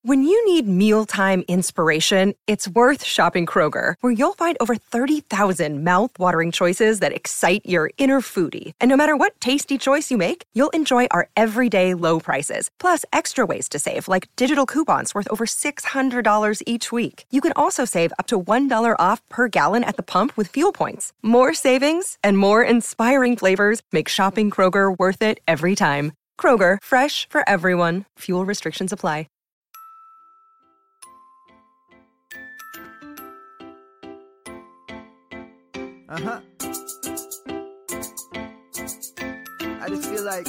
When you need mealtime inspiration, it's worth shopping Kroger, where you'll find over 30,000 mouth-watering choices that excite your inner foodie. And no matter what tasty choice you make, you'll enjoy our everyday low prices, plus extra ways to save, like digital coupons worth over $600 each week. You can also save up to $1 off per gallon at the pump with fuel points. More savings and more inspiring flavors make shopping Kroger worth it every time. Kroger, fresh for everyone. Fuel restrictions apply. I just feel like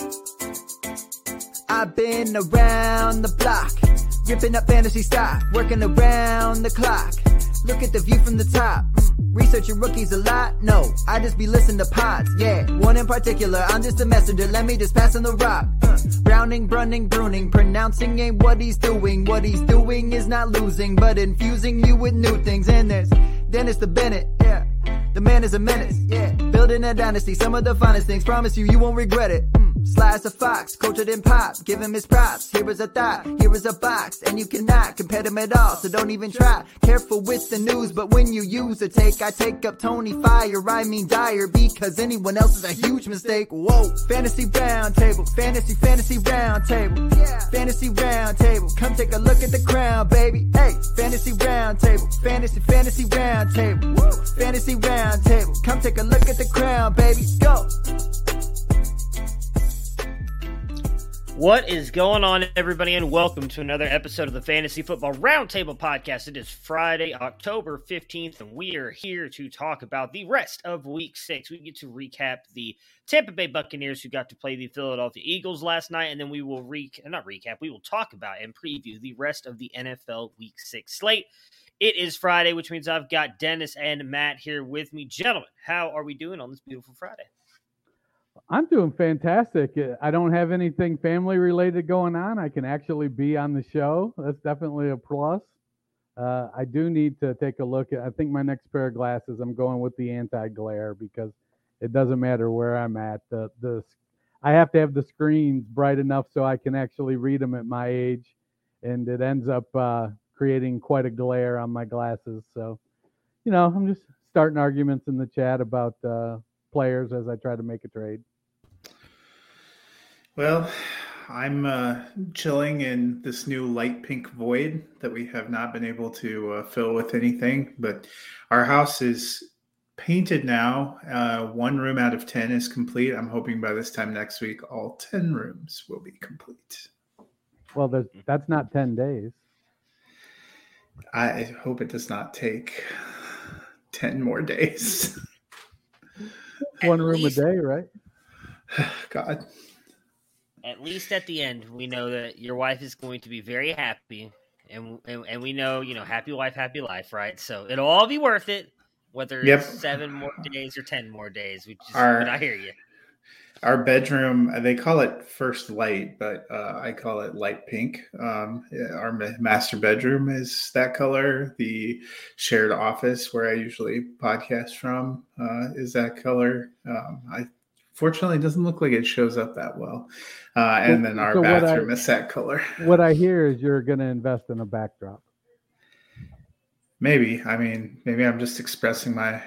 I've been around the block, ripping up fantasy stock, working around the clock. Look at the view from the top. Researching rookies a lot? No, I just be listening to pods, yeah. One in particular, I'm just a messenger, let me just pass on the rock. Browning, Brunning, Bruning, pronouncing ain't what he's doing. What he's doing is not losing, but infusing you with new things. And there's Dennis the Bennett, yeah. The man is a menace, yeah. Building a dynasty, some of the finest things. Promise you, you won't regret it. Sly as a fox, cultured in pop. Give him his props. Here is a thought, here is a box. And you cannot compare them at all, so don't even try. Careful with the news, but when you use a take, I take up Tony Fire. I mean Dyer, because anyone else is a huge mistake. Whoa, fantasy round table, fantasy round table. Yeah. Fantasy round table, come take a look at the crown, baby. Hey, fantasy round table, fantasy round table. Woo. Fantasy round table, come take a look at the crown, baby. Go. What is going on, everybody, and welcome to another episode of the Fantasy Football Roundtable Podcast. It is Friday, October 15th, and we are here to talk about the rest of Week 6. We get to recap the Tampa Bay Buccaneers, who got to play the Philadelphia Eagles last night, and then we will we will talk about and preview the rest of the NFL Week 6 slate. It is Friday, which means I've got Dennis and Matt here with me. Gentlemen, how are we doing on this beautiful Friday? I'm doing fantastic. I don't have anything family related going on. I can actually be on the show. That's definitely a plus. I do need to take a look at, I think my next pair of glasses, I'm going with the anti-glare because it doesn't matter where I'm at. I have to have the screens bright enough so I can actually read them at my age, and it ends up creating quite a glare on my glasses. So, I'm just starting arguments in the chat about players as I try to make a trade. Well, I'm chilling in this new light pink void that we have not been able to fill with anything, but our house is painted now. 1 room out of 10 is complete. I'm hoping by this time next week, all 10 rooms will be complete. Well, that's not 10 days. I hope it does not take 10 more days. 1 room a day, right? God. At least at the end, we know that your wife is going to be very happy, and we know, happy wife, happy life, right? So it'll all be worth it, whether it's 7 more days or 10 more days. But I hear you. Our bedroom, they call it first light, but I call it light pink. Our master bedroom is that color. The shared office where I usually podcast from is that color. Fortunately, it doesn't look like it shows up that well. And then our bathroom is that color. What I hear is you're going to invest in a backdrop. Maybe. I mean, maybe I'm just expressing my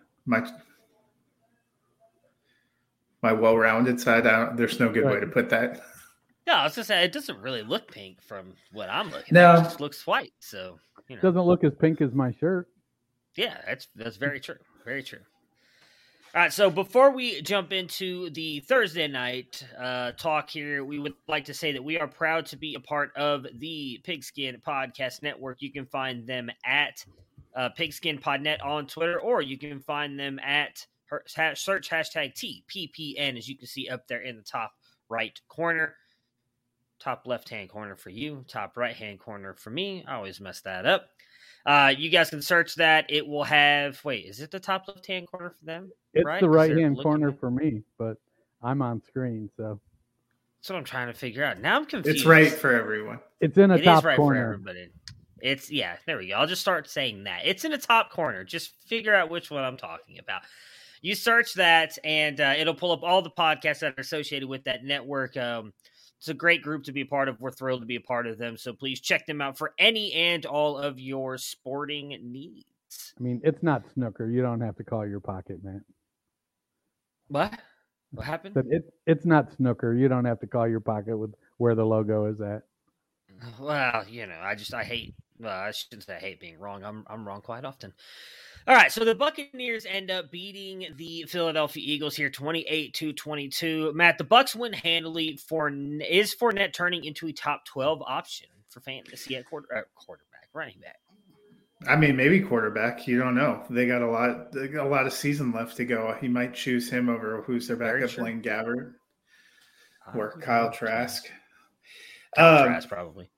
well-rounded side. There's no good way to put that. No, I was going to say, it doesn't really look pink from what I'm looking at. It just looks white. So, It doesn't look as pink as my shirt. Yeah, that's very true. Very true. All right, so before we jump into the Thursday night talk here, we would like to say that we are proud to be a part of the Pigskin Podcast Network. You can find them at PigskinPodNet on Twitter, or you can find them at search hashtag TPPN, as you can see up there in the top right corner. Top left-hand corner for you, top right-hand corner for me. I always mess that up. You guys can search that. It will have, is it the top left-hand corner for them? It's right? The right-hand corner for me, but I'm on screen, so. That's what I'm trying to figure out. Now I'm confused. It's right for everyone. It's in a top right corner. For everybody. There we go. I'll just start saying that. It's in the top corner. Just figure out which one I'm talking about. You search that, and it'll pull up all the podcasts that are associated with that network. It's a great group to be a part of. We're thrilled to be a part of them. So please check them out for any and all of your sporting needs. I mean, it's not snooker. You don't have to call your pocket, man. What? What happened? But it's not snooker. You don't have to call your pocket with where the logo is at. Well, I hate. I shouldn't say I hate being wrong. I'm wrong quite often. All right, so the Buccaneers end up beating the Philadelphia Eagles here 28-22. Matt, the Bucs win handily. Is Fournette turning into a top 12 option for fantasy at quarterback, running back? I mean, maybe quarterback. You don't know. They got a lot of season left to go. He might choose him over who's their backup, Blaine Gabbert or Kyle Trask. Trask probably.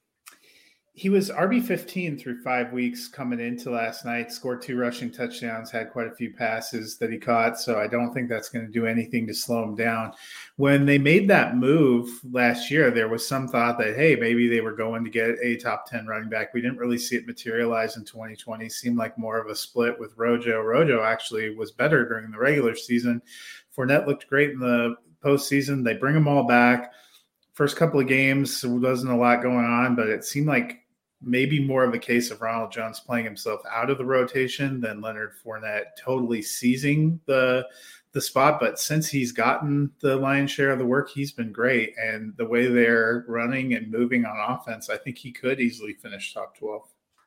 He was RB15 through 5 weeks coming into last night, scored 2 rushing touchdowns, had quite a few passes that he caught. So I don't think that's going to do anything to slow him down. When they made that move last year, there was some thought that, hey, maybe they were going to get a top 10 running back. We didn't really see it materialize in 2020. Seemed like more of a split with Rojo. Rojo actually was better during the regular season. Fournette looked great in the postseason. They bring them all back. First couple of games, there wasn't a lot going on, but it seemed like maybe more of a case of Ronald Jones playing himself out of the rotation than Leonard Fournette totally seizing the spot. But since he's gotten the lion's share of the work, he's been great. And the way they're running and moving on offense, I think he could easily finish top 12.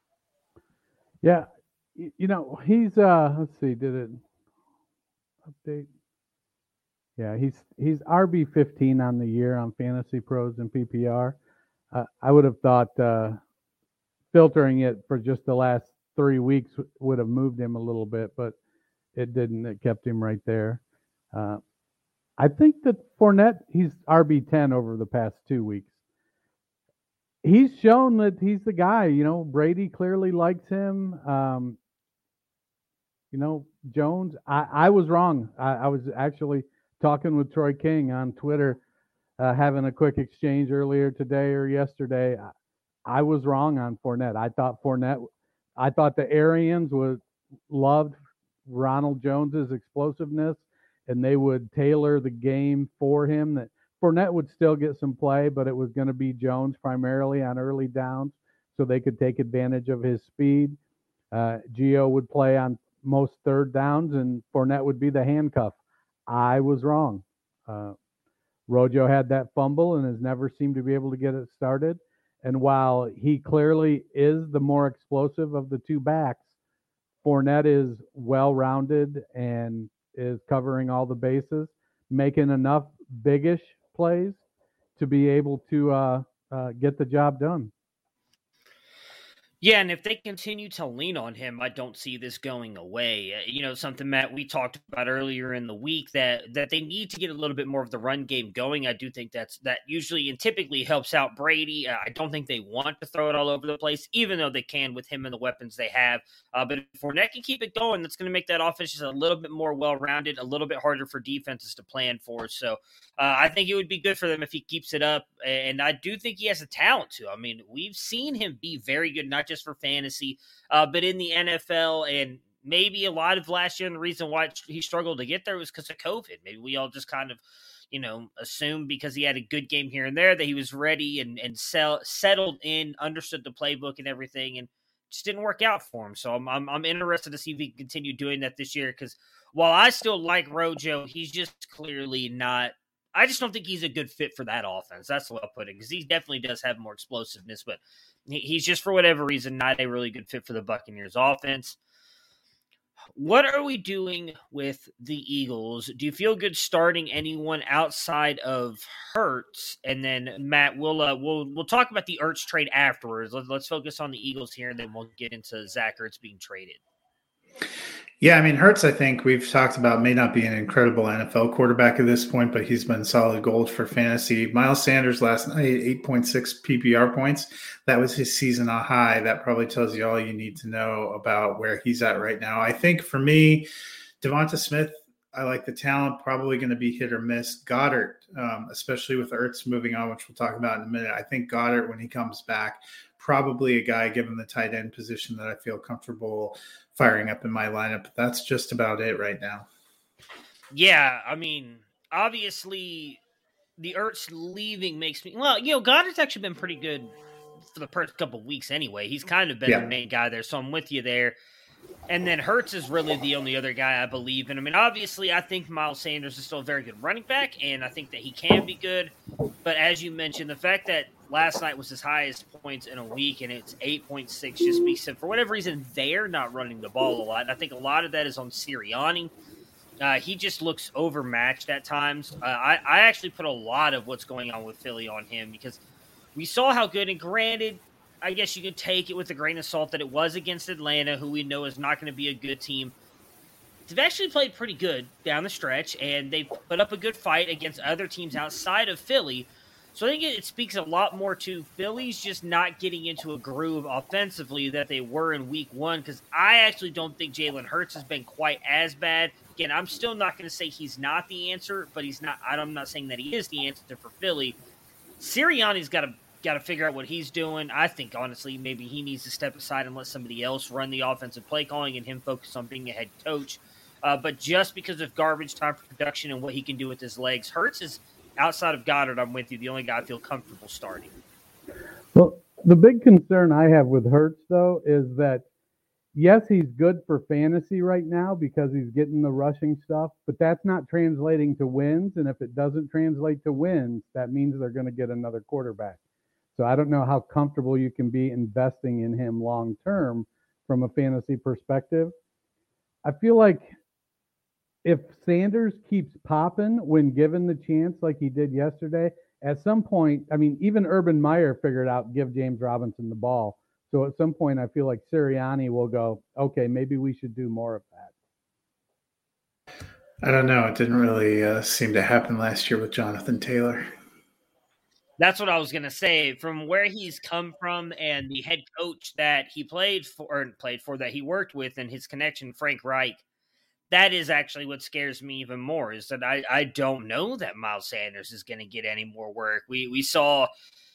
Yeah. He's let's see, did it update? Yeah, he's RB15 on the year on Fantasy Pros and PPR. I would have thought filtering it for just the last 3 weeks would have moved him a little bit, but it didn't. It kept him right there. I think that Fournette, he's RB10 over the past 2 weeks. He's shown that he's the guy. Brady clearly likes him. Jones, I was wrong. I was actually talking with Troy King on Twitter, having a quick exchange earlier today or yesterday. I was wrong on Fournette. I thought the Arians loved Ronald Jones's explosiveness, and they would tailor the game for him. That Fournette would still get some play, but it was going to be Jones primarily on early downs, so they could take advantage of his speed. Gio would play on most third downs, and Fournette would be the handcuff. I was wrong. Rojo had that fumble and has never seemed to be able to get it started. And while he clearly is the more explosive of the two backs, Fournette is well-rounded and is covering all the bases, making enough biggish plays to be able to get the job done. Yeah, and if they continue to lean on him, I don't see this going away. Something, Matt, we talked about earlier in the week that they need to get a little bit more of the run game going. I do think that usually and typically helps out Brady. I don't think they want to throw it all over the place, even though they can with him and the weapons they have. But if Fournette can keep it going, that's going to make that offense just a little bit more well-rounded, a little bit harder for defenses to plan for. So I think it would be good for them if he keeps it up. And I do think he has the talent to. I mean, we've seen him be very good, not just for fantasy, but in the NFL. And maybe a lot of last year, and the reason why he struggled to get there was because of COVID. Maybe we all just kind of, assumed because he had a good game here and there that he was ready and settled in, understood the playbook and everything, and just didn't work out for him. So I'm interested to see if he can continue doing that this year, because while I still like Rojo, he's just clearly not. I just don't think he's a good fit for that offense. That's the way I'll put it, because he definitely does have more explosiveness, but he's just, for whatever reason, not a really good fit for the Buccaneers offense. What are we doing with the Eagles? Do you feel good starting anyone outside of Hurts? And then, Matt, we'll talk about the Ertz trade afterwards. Let's focus on the Eagles here, and then we'll get into Zach Ertz being traded. Yeah, I mean, Hurts, I think we've talked about, may not be an incredible NFL quarterback at this point, but he's been solid gold for fantasy. Miles Sanders last night, 8.6 PPR points. That was his season high. That probably tells you all you need to know about where he's at right now. I think for me, Devonta Smith, I like the talent, probably going to be hit or miss. Goddard, especially with Ertz moving on, which we'll talk about in a minute. I think Goddard, when he comes back, probably a guy, given the tight end position, that I feel comfortable firing up in my lineup. That's just about it right now. Yeah, I mean, obviously the Ertz leaving makes me, well, Goddard's actually been pretty good for the first couple of weeks anyway. He's kind of been the main guy there, so I'm with you there. And then Hurts is really the only other guy I believe in. I mean, obviously, I think Miles Sanders is still a very good running back, and I think that he can be good. But as you mentioned, the fact that last night was his highest points in a week, and it's 8.6 just speaks to, for whatever reason, they're not running the ball a lot. And I think a lot of that is on Sirianni. He just looks overmatched at times. I actually put a lot of what's going on with Philly on him because we saw how good, and granted, I guess you could take it with a grain of salt that it was against Atlanta, who we know is not going to be a good team. They've actually played pretty good down the stretch, and they put up a good fight against other teams outside of Philly. So I think it speaks a lot more to Philly's just not getting into a groove offensively that they were in week one, because I actually don't think Jalen Hurts has been quite as bad. Again, I'm still not going to say he's not the answer, but he's not. I'm not saying that he is the answer for Philly. Sirianni's got to figure out what he's doing. I think, honestly, maybe he needs to step aside and let somebody else run the offensive play calling and him focus on being a head coach. But just because of garbage time production and what he can do with his legs, Hurts is, outside of Goddard, I'm with you, the only guy I feel comfortable starting. Well, the big concern I have with Hurts, though, is that, yes, he's good for fantasy right now because he's getting the rushing stuff, but that's not translating to wins. And if it doesn't translate to wins, that means they're going to get another quarterback. So I don't know how comfortable you can be investing in him long term from a fantasy perspective. I feel like if Sanders keeps popping when given the chance like he did yesterday, at some point, I mean, even Urban Meyer figured out give James Robinson the ball. So at some point, I feel like Sirianni will go, okay, maybe we should do more of that. I don't know. It didn't really seem to happen last year with Jonathan Taylor. That's what I was going to say. From where he's come from and the head coach that he played for, that he worked with, and his connection, Frank Reich, that is actually what scares me even more, is that I don't know that Miles Sanders is going to get any more work. We saw,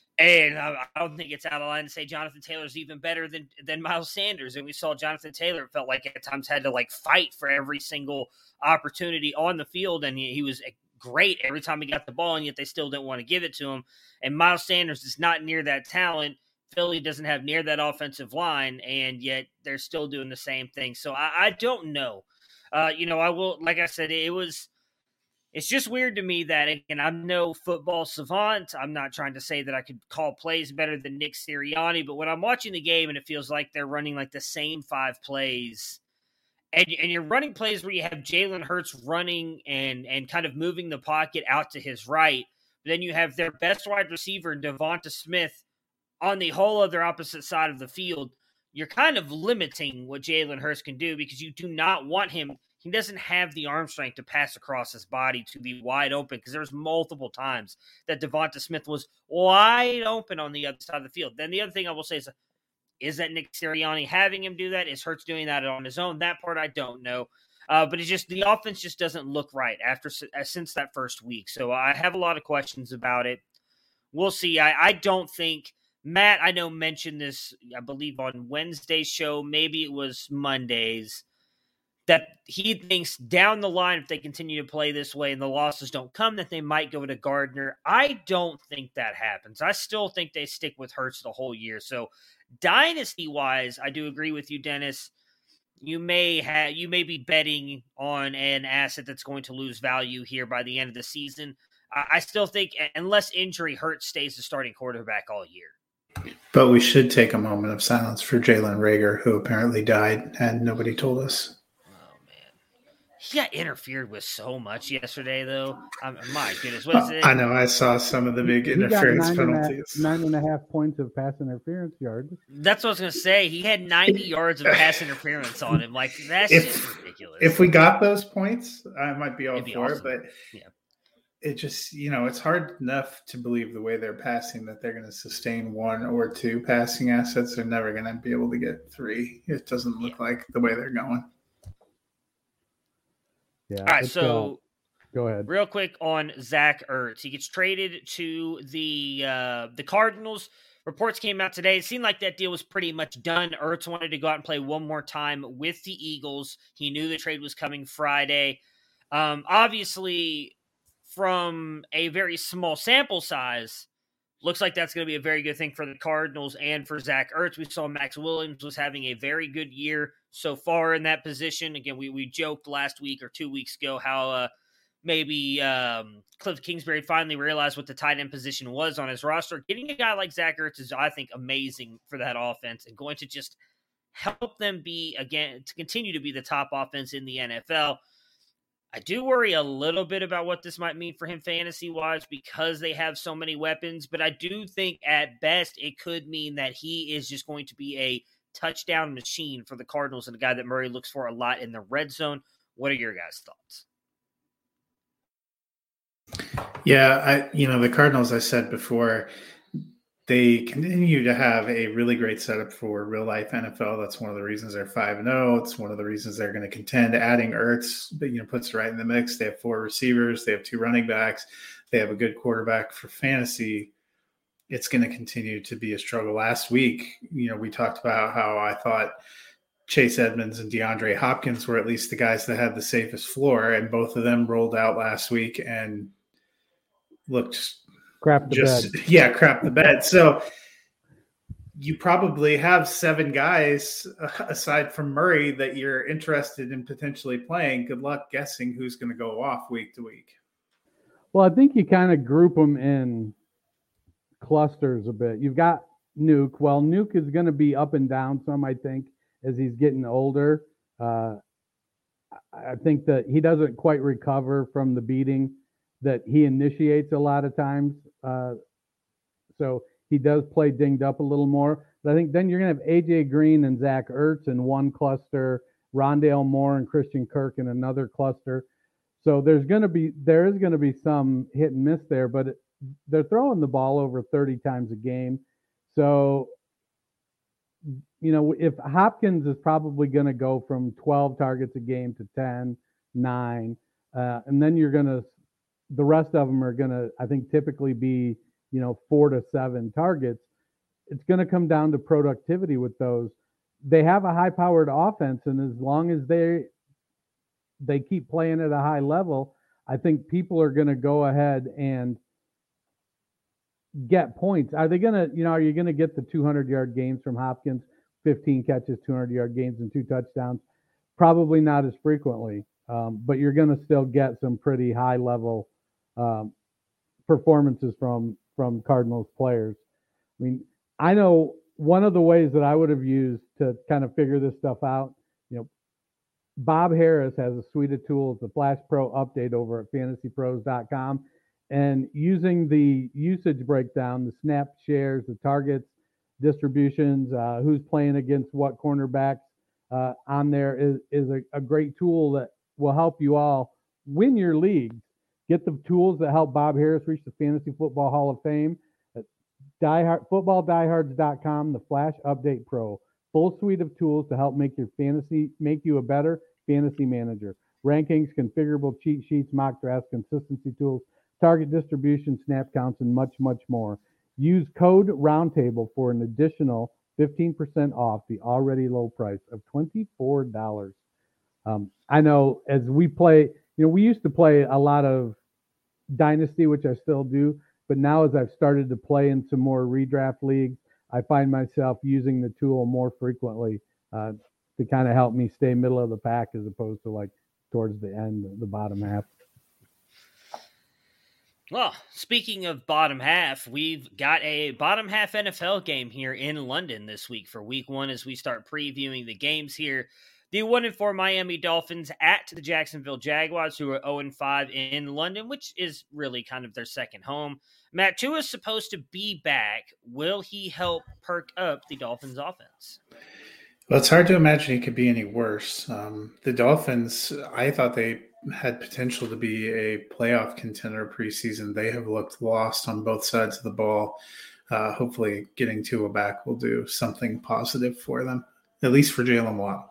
and I don't think it's out of line to say Jonathan Taylor's even better than Miles Sanders. And we saw Jonathan Taylor felt like at times had to fight for every single opportunity on the field, and he was great every time he got the ball, and yet they still didn't want to give it to him. And Miles Sanders is not near that talent. Philly doesn't have near that offensive line, and yet they're still doing the same thing. So I don't know. I will, like I said, it's just weird to me that, again, I'm no football savant. I'm not trying to say that I could call plays better than Nick Sirianni, but when I'm watching the game and it feels like they're running the same 5 plays, and you're running plays where you have Jalen Hurts running and kind of moving the pocket out to his right, but then you have their best wide receiver, Devonta Smith, on the whole other opposite side of the field, you're kind of limiting what Jalen Hurts can do because you do not want him. He doesn't have the arm strength to pass across his body to be wide open, because there's multiple times that Devonta Smith was wide open on the other side of the field. Then the other thing I will say is that Nick Sirianni having him do that? Is Hurts doing that on his own? That part I don't know. But it's just the offense just doesn't look right since that first week. So I have a lot of questions about it. We'll see. I don't think Matt, I know, mentioned this, I believe, on Wednesday's show. Maybe it was Monday's, that he thinks down the line, if they continue to play this way and the losses don't come, that they might go to Gardner. I don't think that happens. I still think they stick with Hurts the whole year. So dynasty-wise, I do agree with you, Dennis. You may be betting on an asset that's going to lose value here by the end of the season. I still think, unless injury, Hurts stays the starting quarterback all year. But we should take a moment of silence for Jalen Reagor, who apparently died, and nobody told us. He got interfered with so much yesterday, though. My goodness. What is it? I know. I saw some of the big interference penalties. 9.5 points of pass interference yards. That's what I was going to say. He had 90 yards of pass interference on him. That's just ridiculous. If we got those points, I might be all for awesome. it. But yeah, it just, it's hard enough to believe the way they're passing that they're going to sustain 1 or 2 passing assets. They're never going to be able to get 3. It doesn't look like the way they're going. Yeah. All right, so go ahead. Real quick on Zach Ertz. He gets traded to the Cardinals. Reports came out today. It seemed like that deal was pretty much done. Ertz wanted to go out and play one more time with the Eagles. He knew the trade was coming Friday. Obviously, from a very small sample size, looks like that's going to be a very good thing for the Cardinals and for Zach Ertz. We saw Max Williams was having a very good year so far in that position. Again, we joked last week or 2 weeks ago how maybe Cliff Kingsbury finally realized what the tight end position was on his roster. Getting a guy like Zach Ertz is, I think, amazing for that offense and going to just help them to continue to be the top offense in the NFL. I do worry a little bit about what this might mean for him fantasy-wise because they have so many weapons, but I do think at best it could mean that he is just going to be a touchdown machine for the Cardinals and a guy that Murray looks for a lot in the red zone. What are your guys' thoughts? Yeah, the Cardinals, I said before, they continue to have a really great setup for real life NFL. That's one of the reasons they're 5-0. It's one of the reasons they're going to contend. Adding Ertz, puts it right in the mix. They have 4 receivers. They have 2 running backs. They have a good quarterback for fantasy. It's going to continue to be a struggle. Last week, we talked about how I thought Chase Edmonds and DeAndre Hopkins were at least the guys that had the safest floor, and both of them rolled out last week and looked crap the bed. So you probably have 7 guys aside from Murray that you're interested in potentially playing. Good luck guessing who's going to go off week to week. Well, I think you kind of group them in clusters a bit. You've got Nuke. Well, Nuke is going to be up and down some, I think, as he's getting older. I think that he doesn't quite recover from the beating that he initiates a lot of times. So he does play dinged up a little more. But I think then you're going to have A.J. Green and Zach Ertz in one cluster, Rondale Moore and Christian Kirk in another cluster. So there is going to be some hit and miss there, but they're throwing the ball over 30 times a game. So, if Hopkins is probably going to go from 12 targets a game to 10, 9, and then the rest of them are going to, I think, typically be, 4 to 7 targets. It's going to come down to productivity with those. They have a high-powered offense, and as long as they keep playing at a high level, I think people are going to go ahead and get points. Are you going to get the 200-yard games from Hopkins, 15 catches, 200-yard games, and 2 touchdowns? Probably not as frequently, but you're going to still get some pretty high-level performances from Cardinals players. I mean, I know one of the ways that I would have used to kind of figure this stuff out, Bob Harris has a suite of tools, the Flash Pro update over at fantasypros.com, and using the usage breakdown, the snap shares, the targets, distributions, who's playing against what cornerbacks on there is a great tool that will help you all win your leagues. Get the tools that help Bob Harris reach the Fantasy Football Hall of Fame at footballdiehards.com, the Flash Update Pro. Full suite of tools to help make you a better fantasy manager. Rankings, configurable cheat sheets, mock drafts, consistency tools, target distribution, snap counts, and much, much more. Use code ROUNDTABLE for an additional 15% off the already low price of $24. I know as we play, we used to play a lot of Dynasty, which I still do, but now as I've started to play in some more redraft leagues, I find myself using the tool more frequently to kind of help me stay middle of the pack as opposed to like towards the end, the bottom half. Well, speaking of bottom half, we've got a bottom half NFL game here in London this week for week 1 as we start previewing the games here. The 1-4 Miami Dolphins at the Jacksonville Jaguars, who are 0-5 in London, which is really kind of their second home. Matt, Tua is supposed to be back. Will he help perk up the Dolphins' offense? Well, it's hard to imagine he could be any worse. The Dolphins, I thought they had potential to be a playoff contender preseason. They have looked lost on both sides of the ball. Hopefully getting Tua back will do something positive for them, at least for Jalen Waddle.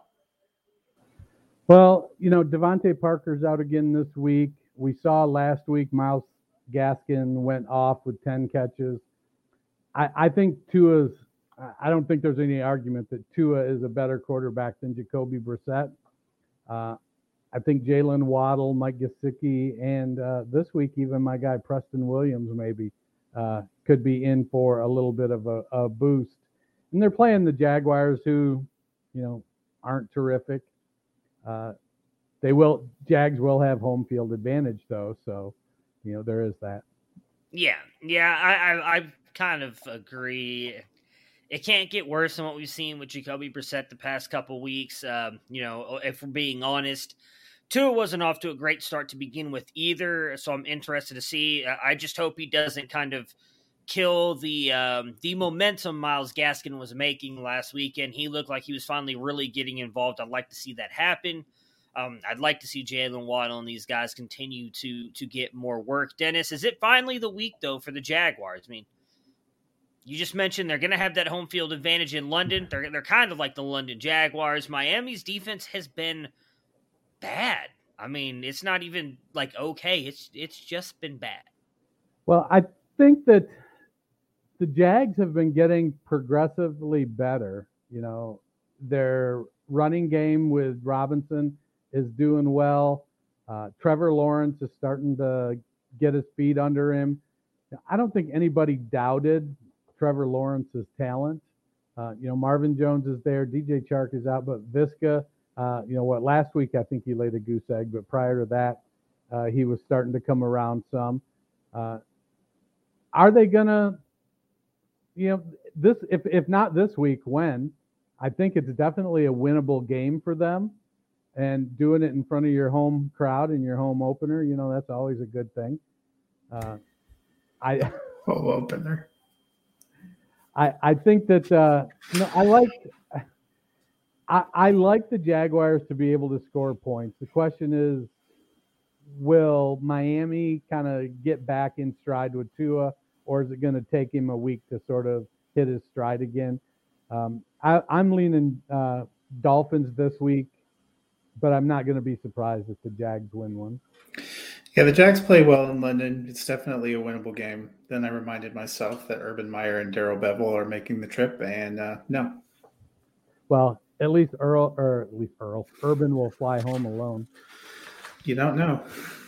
Well, Devontae Parker's out again this week. We saw last week Myles Gaskin went off with 10 catches. I think I don't think there's any argument that Tua is a better quarterback than Jacoby Brissett. I I think Jalen Waddle, Mike Gesicki, and this week even my guy Preston Williams maybe could be in for a little bit of a boost. And they're playing the Jaguars, who, aren't terrific. Jags will have home field advantage though, so there is that. Yeah, I kind of agree. It can't get worse than what we've seen with Jacoby Brissett the past couple weeks. If we're being honest, Tua wasn't off to a great start to begin with either, so I'm interested to see. I just hope he doesn't kind of kill the momentum Myles Gaskin was making last weekend. He looked like he was finally really getting involved. I'd like to see that happen. I'd like to see Jalen Waddle and these guys continue to get more work. Dennis, is it finally the week, though, for the Jaguars? I mean, you just mentioned they're going to have that home field advantage in London. They're kind of like the London Jaguars. Miami's defense has been bad. I mean, it's not even like okay. It's just been bad. Well, I think that the Jags have been getting progressively better. Their running game with Robinson is doing well. Trevor Lawrence is starting to get his feet under him. I don't think anybody doubted Trevor Lawrence's talent. Marvin Jones is there. DJ Chark is out, but Visca, last week I think he laid a goose egg, but prior to that, he was starting to come around some. Are they gonna, this if not this week, when? I think it's definitely a winnable game for them, and doing it in front of your home crowd in your home opener, that's always a good thing. Home opener. I think that I like the Jaguars to be able to score points. The question is, will Miami kind of get back in stride with Tua, or is it going to take him a week to sort of hit his stride again? I'm leaning Dolphins this week, but I'm not going to be surprised if the Jags win one. Yeah, the Jags play well in London. It's definitely a winnable game. Then I reminded myself that Urban Meyer and Darrell Bevel are making the trip, and no. Well, at least Urban will fly home alone. You don't know.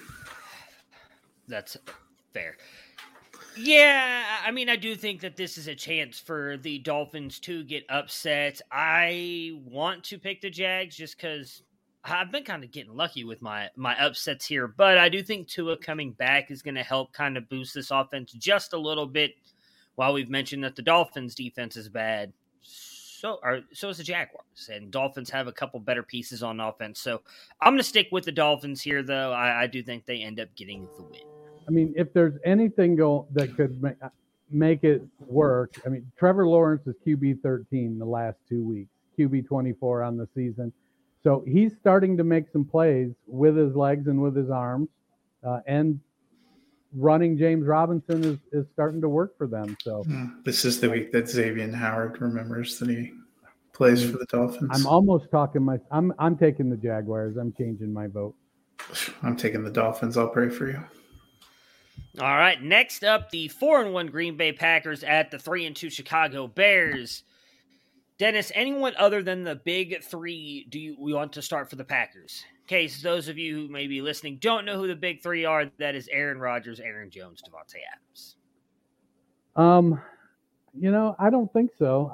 That's fair. Yeah, I mean, I do think that this is a chance for the Dolphins to get upset. I want to pick the Jags just because I've been kind of getting lucky with my upsets here, but I do think Tua coming back is going to help kind of boost this offense just a little bit. While we've mentioned that the Dolphins' defense is bad, so is the Jaguars, and Dolphins have a couple better pieces on offense. So I'm going to stick with the Dolphins here, though. I do think they end up getting the win. I mean, if there's anything that could make it work, I mean, Trevor Lawrence is QB 13 the last 2 weeks, QB 24 on the season. So he's starting to make some plays with his legs and with his arms, and running James Robinson is starting to work for them. So this is the week that Xavier Howard remembers that he plays for the Dolphins. I'm almost talking I'm taking the Jaguars. I'm changing my vote. I'm taking the Dolphins. I'll pray for you. All right, next up, the 4-1 Green Bay Packers at the 3-2 Chicago Bears. Dennis, anyone other than the big three we want to start for the Packers? In case those of you who may be listening don't know who the big three are, that is Aaron Rodgers, Aaron Jones, Davante Adams. I don't think so.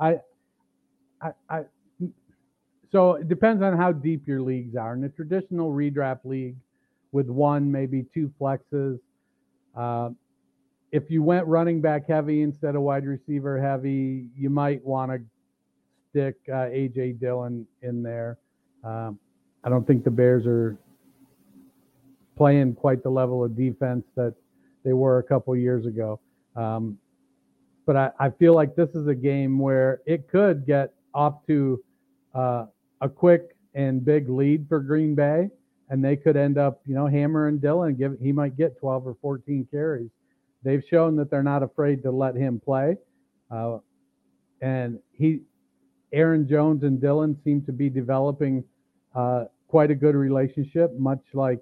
So it depends on how deep your leagues are. In a traditional redraft league with one, maybe two flexes, if you went running back heavy instead of wide receiver heavy, you might want to stick A.J. Dillon in there. I don't think the Bears are playing quite the level of defense that they were a couple years ago. But I feel like this is a game where it could get off to a quick and big lead for Green Bay, and they could end up, hammering Dillon. He might get 12 or 14 carries. They've shown that they're not afraid to let him play. And Aaron Jones and Dillon seem to be developing quite a good relationship, much like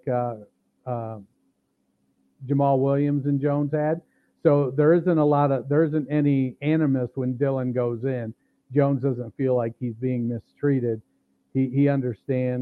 Jamal Williams and Jones had. So there isn't any animus when Dillon goes in. Jones doesn't feel like he's being mistreated. He understands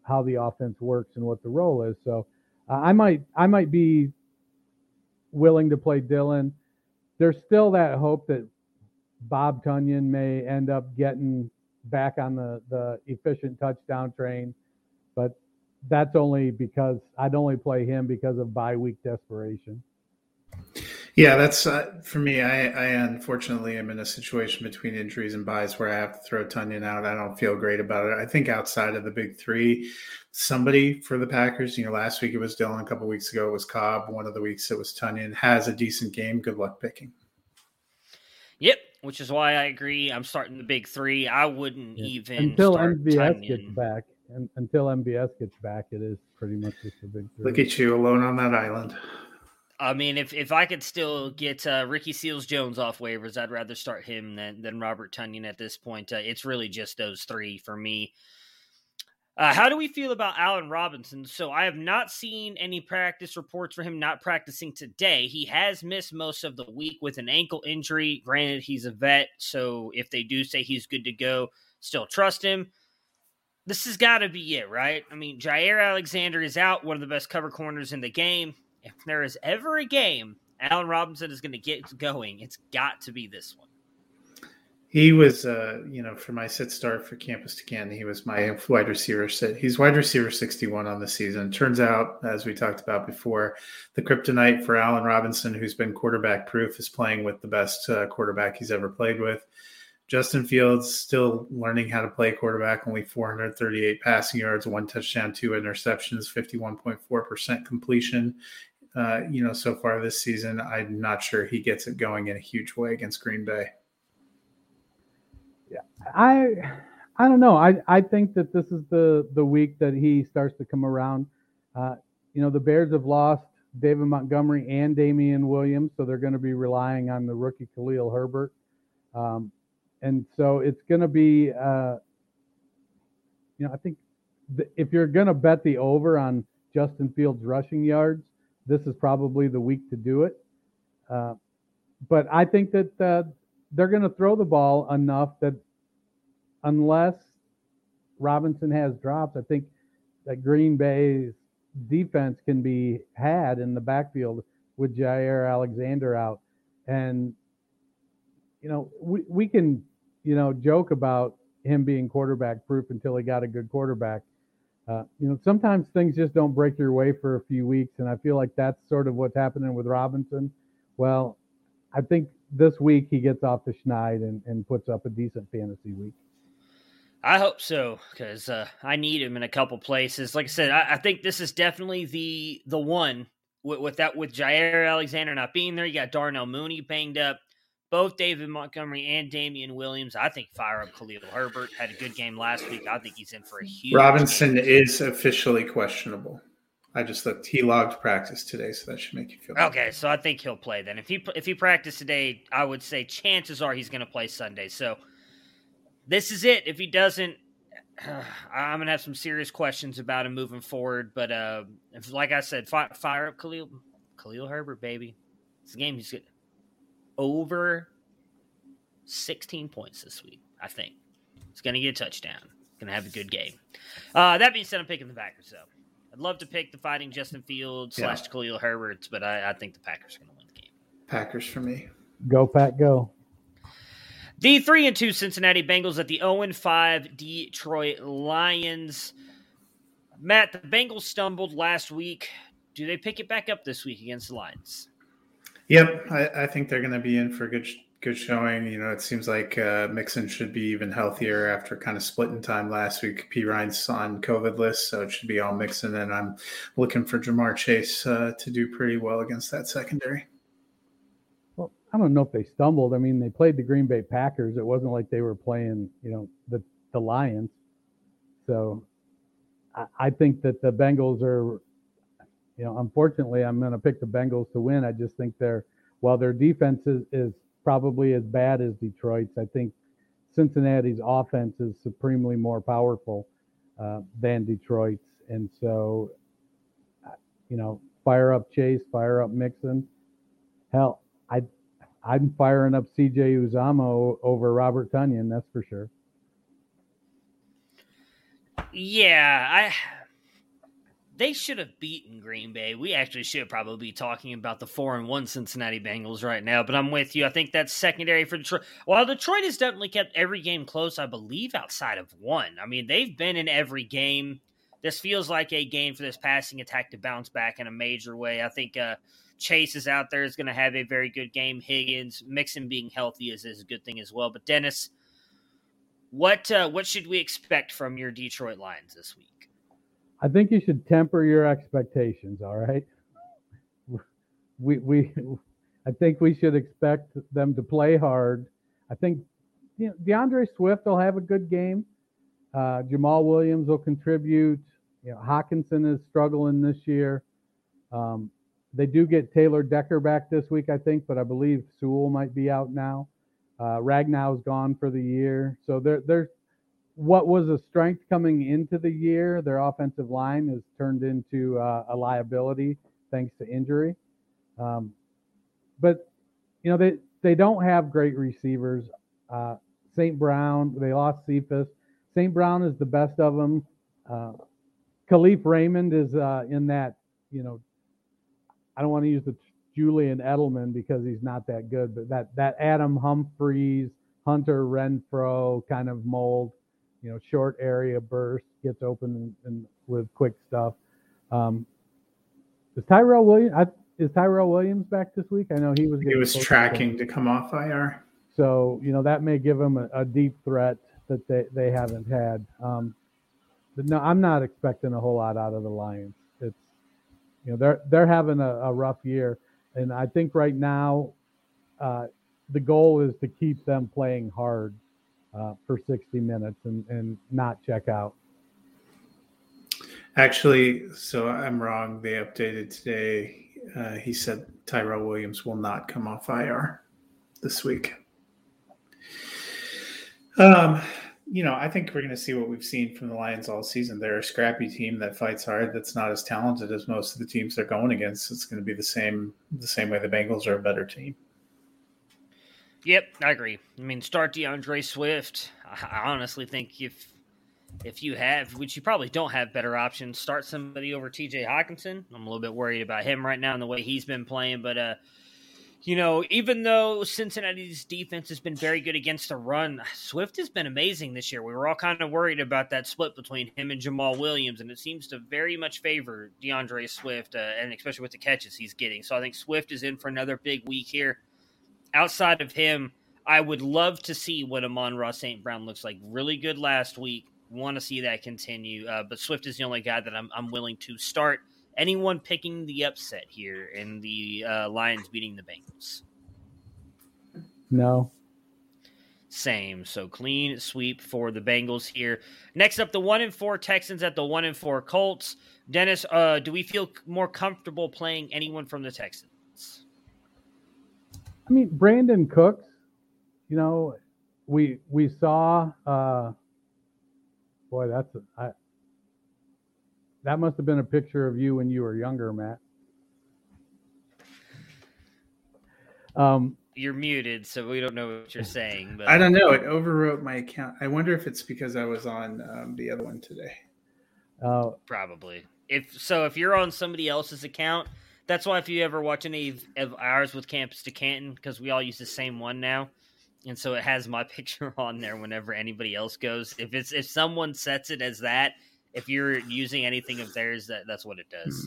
how the offense works and what the role is. So I might be willing to play Dillon. There's still that hope that Bob Tunyon may end up getting back on the efficient touchdown train, but that's only because I'd only play him because of bye week desperation. Yeah, that's for me. I unfortunately am in a situation between injuries and buys where I have to throw Tunyon out. I don't feel great about it. I think outside of the big three, somebody for the Packers, last week it was Dillon, a couple weeks ago it was Cobb, one of the weeks it was Tunyon, has a decent game. Good luck picking. Yep, which is why I agree. I'm starting the big three. I wouldn't even until start MVS Tunyon. gets back. And until MVS gets back, it is pretty much just a big three. Look at you alone on that island. I mean, if I could still get Ricky Seals-Jones off waivers, I'd rather start him than Robert Tunyon at this point. It's really just those three for me. How do we feel about Allen Robinson? So I have not seen any practice reports for him not practicing today. He has missed most of the week with an ankle injury. Granted, he's a vet, so if they do say he's good to go, still trust him. This has got to be it, right? I mean, Jair Alexander is out, one of the best cover corners in the game. If there is ever a game Allen Robinson is going to get going, it's got to be this one. He was, for my sit start for Campus to Canton, he was my wide receiver sit. He's wide receiver 61 on the season. Turns out, as we talked about before, the kryptonite for Allen Robinson, who's been quarterback proof, is playing with the best quarterback he's ever played with. Justin Fields still learning how to play quarterback, only 438 passing yards, 1 touchdown, 2 interceptions, 51.4% completion. So far this season, I'm not sure he gets it going in a huge way against Green Bay. Yeah, I don't know. I think that this is the week that he starts to come around. The Bears have lost David Montgomery and Damian Williams, so they're going to be relying on the rookie Khalil Herbert. And so it's going to be, I think if you're going to bet the over on Justin Fields rushing yards, this is probably the week to do it. But I think that they're going to throw the ball enough that unless Robinson has drops, I think that Green Bay's defense can be had in the backfield with Jair Alexander out. And, we can, joke about him being quarterback proof until he got a good quarterback. Sometimes things just don't break your way for a few weeks, and I feel like that's sort of what's happening with Robinson. Well, I think this week he gets off the schneid and puts up a decent fantasy week. I hope so, because I need him in a couple places. Like I said, I think this is definitely the one with Jair Alexander not being there. You got Darnell Mooney banged up. Both David Montgomery and Damian Williams. I think fire up Khalil Herbert. Had a good game last week. I think he's in for a huge Robinson game. is officially questionable. I just looked. He logged practice today, so that should make you feel okay. So I think he'll play then. If he practiced today, I would say chances are he's going to play Sunday. So this is it. If he doesn't, I'm going to have some serious questions about him moving forward. But like I said, fire up Khalil Herbert, baby. It's a game he's good. Over 16 points this week, I think. He's going to get a touchdown. Going to have a good game. That being said, I'm picking the Packers, though. I'd love to pick the fighting Justin Fields / Khalil Herbert, but I think the Packers are going to win the game. Packers for me. Go, Pack, go. The 3-2 Cincinnati Bengals at the 0-5 Detroit Lions. Matt, the Bengals stumbled last week. Do they pick it back up this week against the Lions? Yep, I think they're going to be in for a good showing. It seems like Mixon should be even healthier after kind of splitting time last week. P. Ryan's on COVID list, so it should be all Mixon, and I'm looking for Jamar Chase to do pretty well against that secondary. Well, I don't know if they stumbled. I mean, they played the Green Bay Packers. It wasn't like they were playing, the Lions. So I think that the Bengals are – unfortunately, I'm going to pick the Bengals to win. I just think while their defense is probably as bad as Detroit's, I think Cincinnati's offense is supremely more powerful than Detroit's. And so, fire up Chase, fire up Mixon. Hell, I'm firing up CJ Uzomah over Robert Tunyon, that's for sure. Yeah, they should have beaten Green Bay. We actually should probably be talking about the 4-1 Cincinnati Bengals right now, but I'm with you. I think that's secondary for Detroit. While Detroit has definitely kept every game close, I believe, outside of one. I mean, they've been in every game. This feels like a game for this passing attack to bounce back in a major way. I think Chase is out there, is going to have a very good game. Higgins, Mixon being healthy is a good thing as well. But Dennis, what should we expect from your Detroit Lions this week? I think you should temper your expectations. All right. I think we should expect them to play hard. I think DeAndre Swift will have a good game. Jamal Williams will contribute. Hawkinson is struggling this year. They do get Taylor Decker back this week, I think, but I believe Sewell might be out now. Ragnow's gone for the year. So there's what was a strength coming into the year. Their offensive line has turned into a liability thanks to injury. But they don't have great receivers. St. Brown, they lost Cephas. St. Brown is the best of them. Khalif Raymond is in that, I don't want to use the Julian Edelman because he's not that good, but that Adam Humphries, Hunter Renfrow kind of mold, short area burst, gets open and with quick stuff. Is Tyrell Williams back this week? I know he was tracking to come off IR. So, that may give them a deep threat that they haven't had. But no, I'm not expecting a whole lot out of the Lions. It's, they're having a rough year. And I think right now the goal is to keep them playing hard for 60 minutes and not check out. Actually, so I'm wrong. They updated today. He said Tyrell Williams will not come off IR this week. I think we're going to see what we've seen from the Lions all season. They're a scrappy team that fights hard. That's not as talented as most of the teams they're going against. It's going to be the same way the Bengals are a better team. Yep, I agree. I mean, start DeAndre Swift. I honestly think if you have, which you probably don't have better options, start somebody over TJ Hawkinson. I'm a little bit worried about him right now and the way he's been playing, but even though Cincinnati's defense has been very good against the run, Swift has been amazing this year. We were all kind of worried about that split between him and Jamal Williams, and it seems to very much favor DeAndre Swift, and especially with the catches he's getting. So I think Swift is in for another big week here. Outside of him, I would love to see what Amon-Ra St. Brown looks like. Really good last week. Want to see that continue. But Swift is the only guy that I'm willing to start. Anyone picking the upset here in the Lions beating the Bengals? No. Same. So clean sweep for the Bengals here. Next up, the 1-4 Texans at the 1-4 Colts. Dennis, do we feel more comfortable playing anyone from the Texans? I mean, Brandon Cooks, we saw, that must have been a picture of you when you were younger, Matt. You're muted, so we don't know what you're saying. But I don't know. It overwrote my account. I wonder if it's because I was on the other one today. Probably. If you're on somebody else's account, that's why if you ever watch any of ours with Campus to Canton, because we all use the same one now, and so it has my picture on there whenever anybody else goes. If someone sets it as that, if you're using anything of theirs, that's what it does.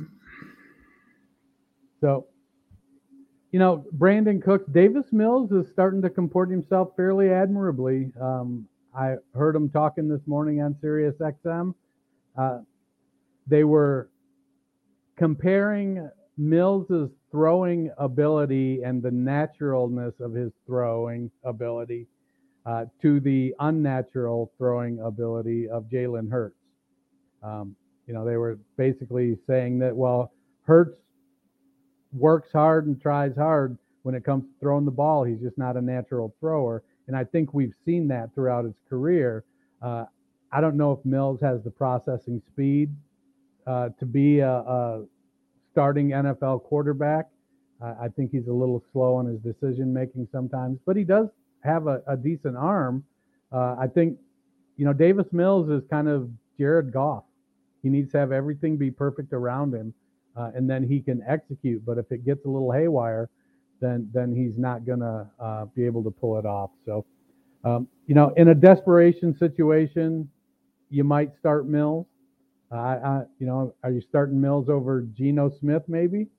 So, Brandon Cooks, Davis Mills is starting to comport himself fairly admirably. I heard him talking this morning on Sirius XM. They were comparing Mills' throwing ability and the naturalness of his throwing ability to the unnatural throwing ability of Jalen Hurts. They were basically saying that, Hurts works hard and tries hard when it comes to throwing the ball. He's just not a natural thrower. And I think we've seen that throughout his career. I don't know if Mills has the processing speed to be a starting NFL quarterback. I think he's a little slow in his decision making sometimes, but he does have a decent arm. I think, Davis Mills is kind of Jared Goff. He needs to have everything be perfect around him, and then he can execute. But if it gets a little haywire, then he's not going to be able to pull it off. So, in a desperation situation, you might start Mills. Are you starting Mills over Geno Smith maybe?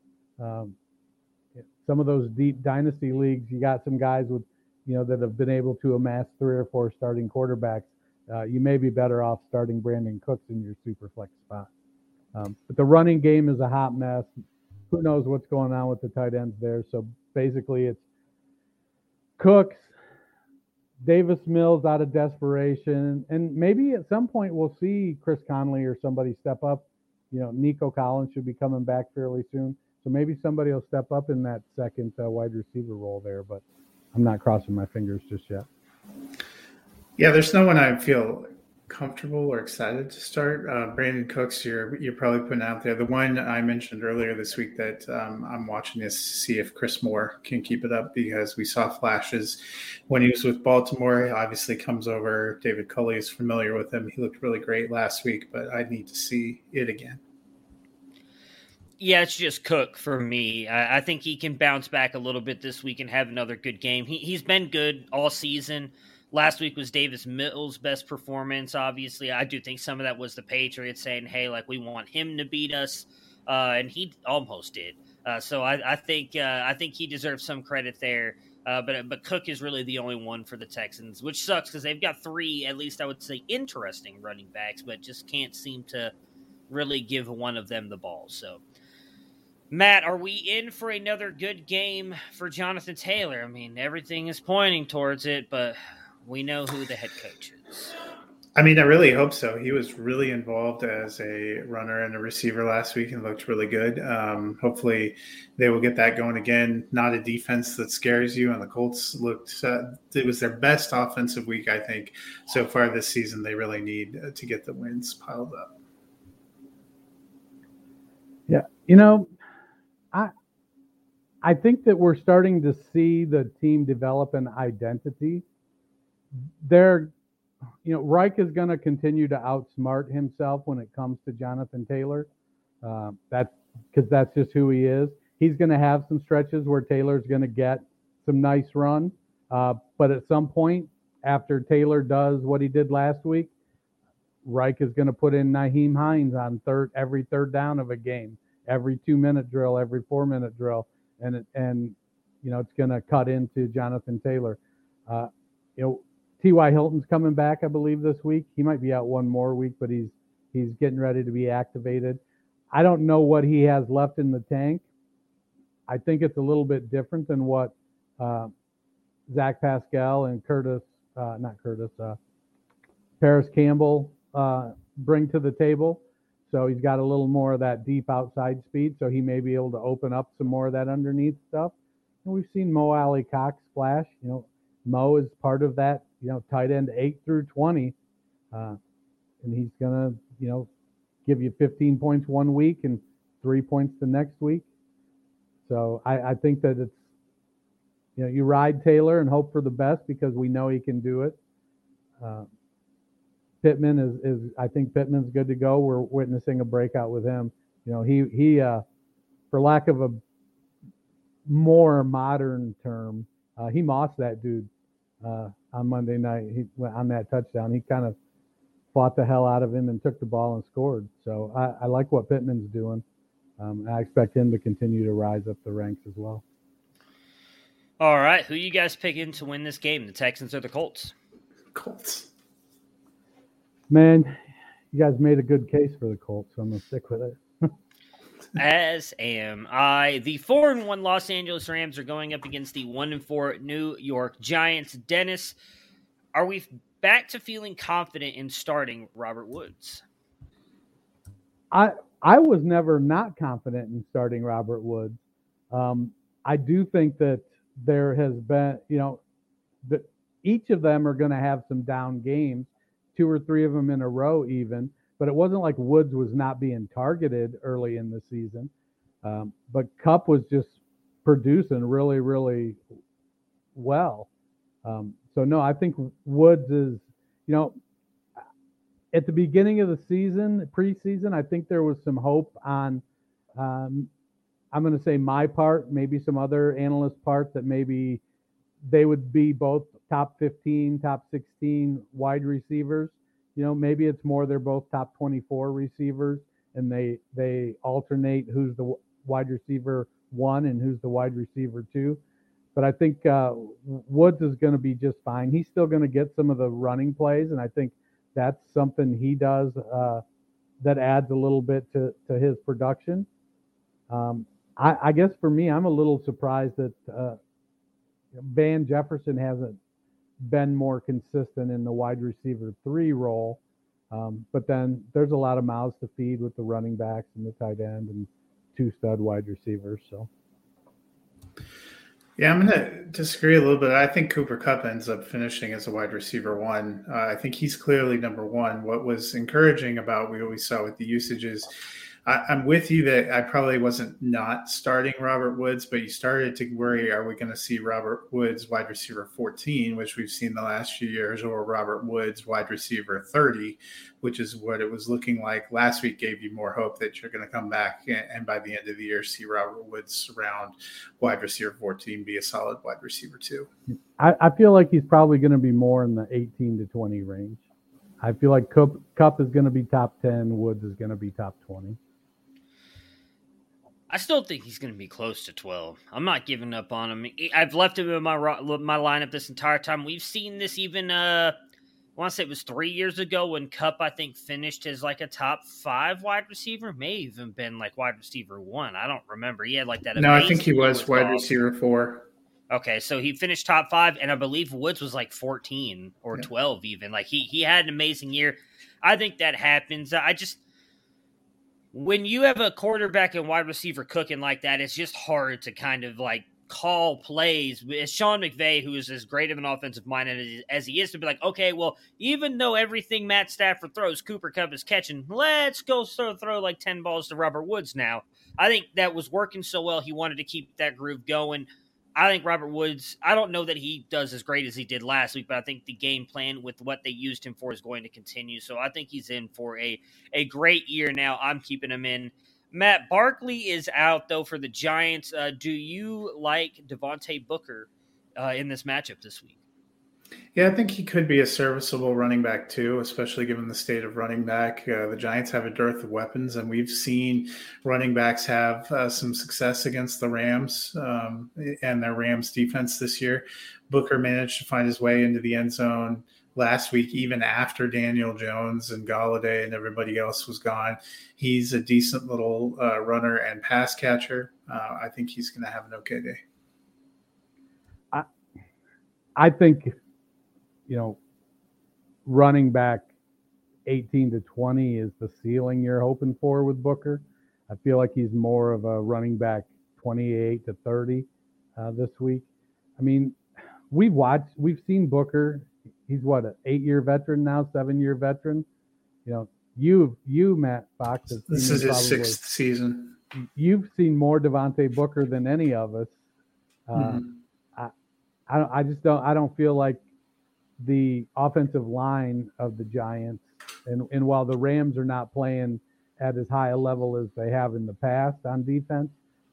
Some of those deep dynasty leagues, you got some guys with, that have been able to amass 3 or 4 starting quarterbacks. You may be better off starting Brandon Cooks in your super flex spot. But the running game is a hot mess. Who knows what's going on with the tight ends there? So basically it's Cooks, Davis Mills out of desperation, and maybe at some point we'll see Chris Conley or somebody step up. Nico Collins should be coming back fairly soon. So maybe somebody will step up in that second wide receiver role there, but I'm not crossing my fingers just yet. Yeah, there's no one I feel comfortable or excited to start. Brandon Cooks, you're probably putting out there. The one I mentioned earlier this week that I'm watching is to see if Chris Moore can keep it up, because we saw flashes when he was with Baltimore. He obviously comes over. David Culley is familiar with him. He looked really great last week, but I need to see it again. Yeah, it's just Cook for me. I think he can bounce back a little bit this week and have another good game. He's been good all season. Last week was Davis Mills' best performance, obviously. I do think some of that was the Patriots saying, hey, we want him to beat us, and he almost did. So I think he deserves some credit there. But Cook is really the only one for the Texans, which sucks because they've got 3, at least I would say, interesting running backs, but just can't seem to really give one of them the ball. So, Matt, are we in for another good game for Jonathan Taylor? I mean, everything is pointing towards it, but we know who the head coach is. I mean, I really hope so. He was really involved as a runner and a receiver last week and looked really good. Hopefully they will get that going again. Not a defense that scares you, and the Colts looked it was their best offensive week, I think, so far this season. They really need to get the wins piled up. Yeah, I think that we're starting to see the team develop an identity. Reich is going to continue to outsmart himself when it comes to Jonathan Taylor. That's because that's just who he is. He's going to have some stretches where Taylor's going to get some nice run. But at some point, after Taylor does what he did last week, Reich is going to put in Nyheim Hines on every third down of a game, every 2-minute drill, every 4-minute drill. And it's going to cut into Jonathan Taylor. T.Y. Hilton's coming back, I believe, this week. He might be out one more week, but he's getting ready to be activated. I don't know what he has left in the tank. I think it's a little bit different than what Zach Pascal and Paris Campbell bring to the table. So he's got a little more of that deep outside speed, so he may be able to open up some more of that underneath stuff. And we've seen Mo Alley Cox flash. Mo is part of that, tight end 8 through 20. And he's going to, give you 15 points one week and 3 points the next week. So I think that it's, you ride Taylor and hope for the best because we know he can do it. Pittman I think Pittman's good to go. We're witnessing a breakout with him. He for lack of a more modern term, he mossed that dude on Monday night. He went on that touchdown. He kind of fought the hell out of him and took the ball and scored. So I like what Pittman's doing. I expect him to continue to rise up the ranks as well. All right, who you guys picking to win this game, the Texans or the Colts? Colts. Man, you guys made a good case for the Colts, so I'm going to stick with it. As am I. The 4-1 Los Angeles Rams are going up against the 1-4 New York Giants. Dennis, are we back to feeling confident in starting Robert Woods? I was never not confident in starting Robert Woods. I do think that there has been, that each of them are going to have some down games, 2 or 3 of them in a row even. But it wasn't like Woods was not being targeted early in the season. But Kupp was just producing really, really well. So, no, I think Woods is, at the beginning of the season, preseason, I think there was some hope on, I'm going to say my part, maybe some other analyst part, that maybe they would be both top 15, top 16 wide receivers. Maybe it's more they're both top 24 receivers, and they alternate who's the wide receiver 1 and who's the wide receiver 2. But I think Woods is going to be just fine. He's still going to get some of the running plays, and I think that's something he does that adds a little bit to his production. I guess for me, I'm a little surprised that Van Jefferson hasn't been more consistent in the wide receiver 3 role. But then there's a lot of mouths to feed with the running backs and the tight end and 2 stud wide receivers. So. Yeah, I'm going to disagree a little bit. I think Cooper Kupp ends up finishing as a wide receiver 1. I think he's clearly number 1. What was encouraging about what we saw with the usage is I'm with you that I probably wasn't not starting Robert Woods, but you started to worry, are we going to see Robert Woods wide receiver 14, which we've seen the last few years, or Robert Woods wide receiver 30, which is what it was looking like last week, gave you more hope that you're going to come back and by the end of the year see Robert Woods around wide receiver 14 be a solid wide receiver 2. I feel like he's probably going to be more in the 18 to 20 range. I feel like Kupp is going to be top 10, Woods is going to be top 20. I still think he's going to be close to 12. I'm not giving up on him. I've left him in my lineup this entire time. We've seen this even, I want to say it was 3 years ago when Kupp, I think, finished as like a top 5 wide receiver. May even been like wide receiver 1. I don't remember. He had like that. No, I think he was wide receiver 4. Okay, so he finished top 5, and I believe Woods was like 14 or 12 even. Like he had an amazing year. I think that happens. When you have a quarterback and wide receiver cooking like that, it's just hard to kind of like call plays. It's Sean McVay, who is as great of an offensive mind as he is, to be like, okay, well, even though everything Matt Stafford throws, Cooper Kupp is catching, let's go throw like 10 balls to Robert Woods now. I think that was working so well, he wanted to keep that groove going. I think Robert Woods, I don't know that he does as great as he did last week, but I think the game plan with what they used him for is going to continue. So I think he's in for a great year now. I'm keeping him in. Matt, Barkley is out, though, for the Giants. Do you like Devontae Booker in this matchup this week? Yeah, I think he could be a serviceable running back too, especially given the state of running back. The Giants have a dearth of weapons, and we've seen running backs have some success against the Rams and their Rams defense this year. Booker managed to find his way into the end zone last week, even after Daniel Jones and Golladay and everybody else was gone. He's a decent little runner and pass catcher. I think he's going to have an okay day. I think, running back 18 to 20 is the ceiling you're hoping for with Booker. I feel like he's more of a running back 28 to 30 this week. I mean, we've seen Booker. He's what, an 8-year veteran now, 7-year veteran. You Matt Fox. This is his 6th season. You've seen more Devontae Booker than any of us. I don't feel like the offensive line of the Giants, and while the Rams are not playing at as high a level as they have in the past on defense,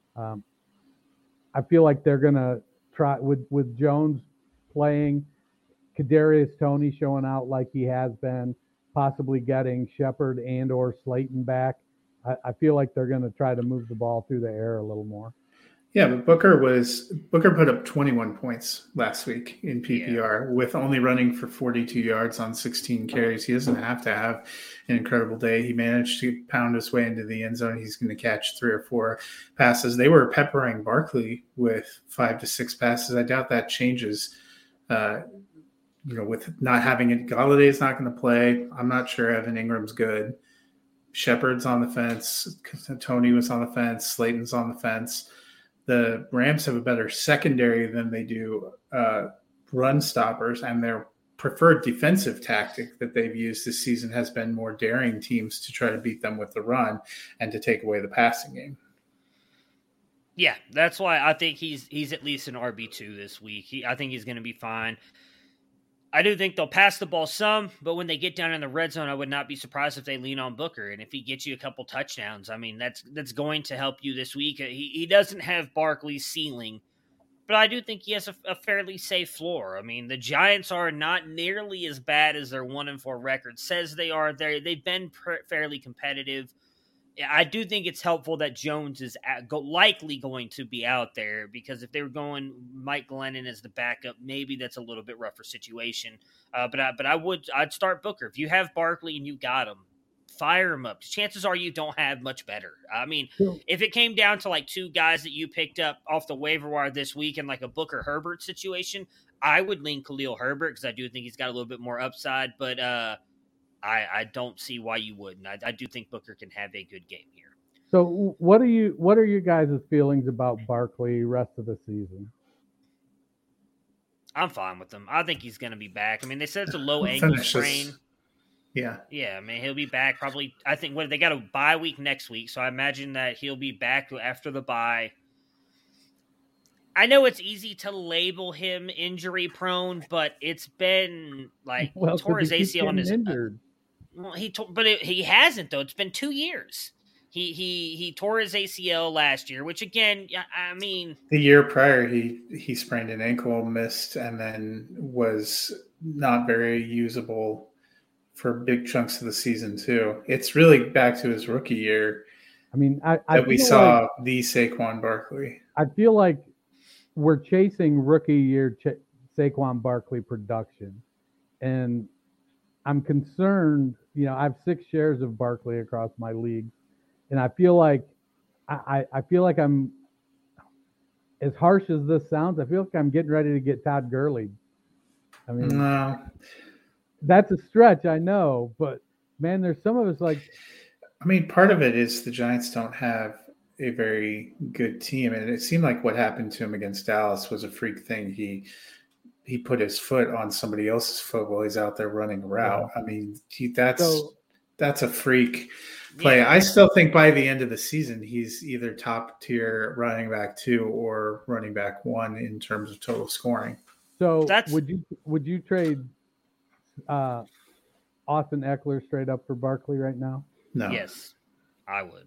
I feel like they're gonna try with Jones playing, Kadarius Toney showing out like he has been, possibly getting Shepard and or Slayton back. I feel like they're gonna try to move the ball through the air a little more. Yeah, but Booker put up 21 points last week in PPR with only running for 42 yards on 16 carries. He doesn't have to have an incredible day. He managed to pound his way into the end zone. He's going to catch 3 or 4 passes. They were peppering Barkley with 5 to 6 passes. I doubt that changes. With not having it, Galladay's not going to play. I'm not sure Evan Ingram's good. Shepard's on the fence. Toney was on the fence. Slayton's on the fence. The Rams have a better secondary than they do run stoppers, and their preferred defensive tactic that they've used this season has been more daring teams to try to beat them with the run and to take away the passing game. Yeah, that's why I think he's at least an RB2 this week. I think he's going to be fine. I do think they'll pass the ball some, but when they get down in the red zone, I would not be surprised if they lean on Booker. And if he gets you a couple touchdowns, I mean, that's going to help you this week. He doesn't have Barkley's ceiling, but I do think he has a fairly safe floor. I mean, the Giants are not nearly as bad as their 1-4 record says they are. They've been fairly competitive. I do think it's helpful that Jones is likely going to be out there, because if they were going Mike Glennon as the backup, maybe that's a little bit rougher situation. But I'd start Booker. If you have Barkley and you got him, fire him up. Chances are you don't have much better. I mean, if it came down to like two guys that you picked up off the waiver wire this week in like a Booker Herbert situation, I would lean Khalil Herbert because I do think he's got a little bit more upside. But I don't see why you wouldn't. I do think Booker can have a good game here. So what are your guys' feelings about Barkley rest of the season? I'm fine with him. I think he's going to be back. I mean, they said it's a low ankle sprain. Yeah. Yeah, I mean, he'll be back probably. I think they got a bye week next week, so I imagine that he'll be back after the bye. I know it's easy to label him injury prone, but it's been like he tore his ACL on his injured. Well, he hasn't though. It's been 2 years. He tore his ACL last year, which again, I mean, the year prior he sprained an ankle, missed, and then was not very usable for big chunks of the season too. It's really back to his rookie year. I mean, we saw the Saquon Barkley. I feel like we're chasing rookie year Saquon Barkley production, and I'm concerned. You know, I have 6 shares of Barkley across my leagues, and I feel like I feel like I'm, as harsh as this sounds, I feel like I'm getting ready to get Todd Gurley. I mean, no. That's a stretch, I know, but man, there's some of us like. I mean, part of it is the Giants don't have a very good team, and it seemed like what happened to him against Dallas was a freak thing. He put his foot on somebody else's foot while he's out there running a route. Yeah. I mean, that's a freak play. Yeah. I still think by the end of the season, he's either top tier running back 2 or running back 1 in terms of total scoring. So would you trade Austin Eckler straight up for Barkley right now? No. Yes, I would.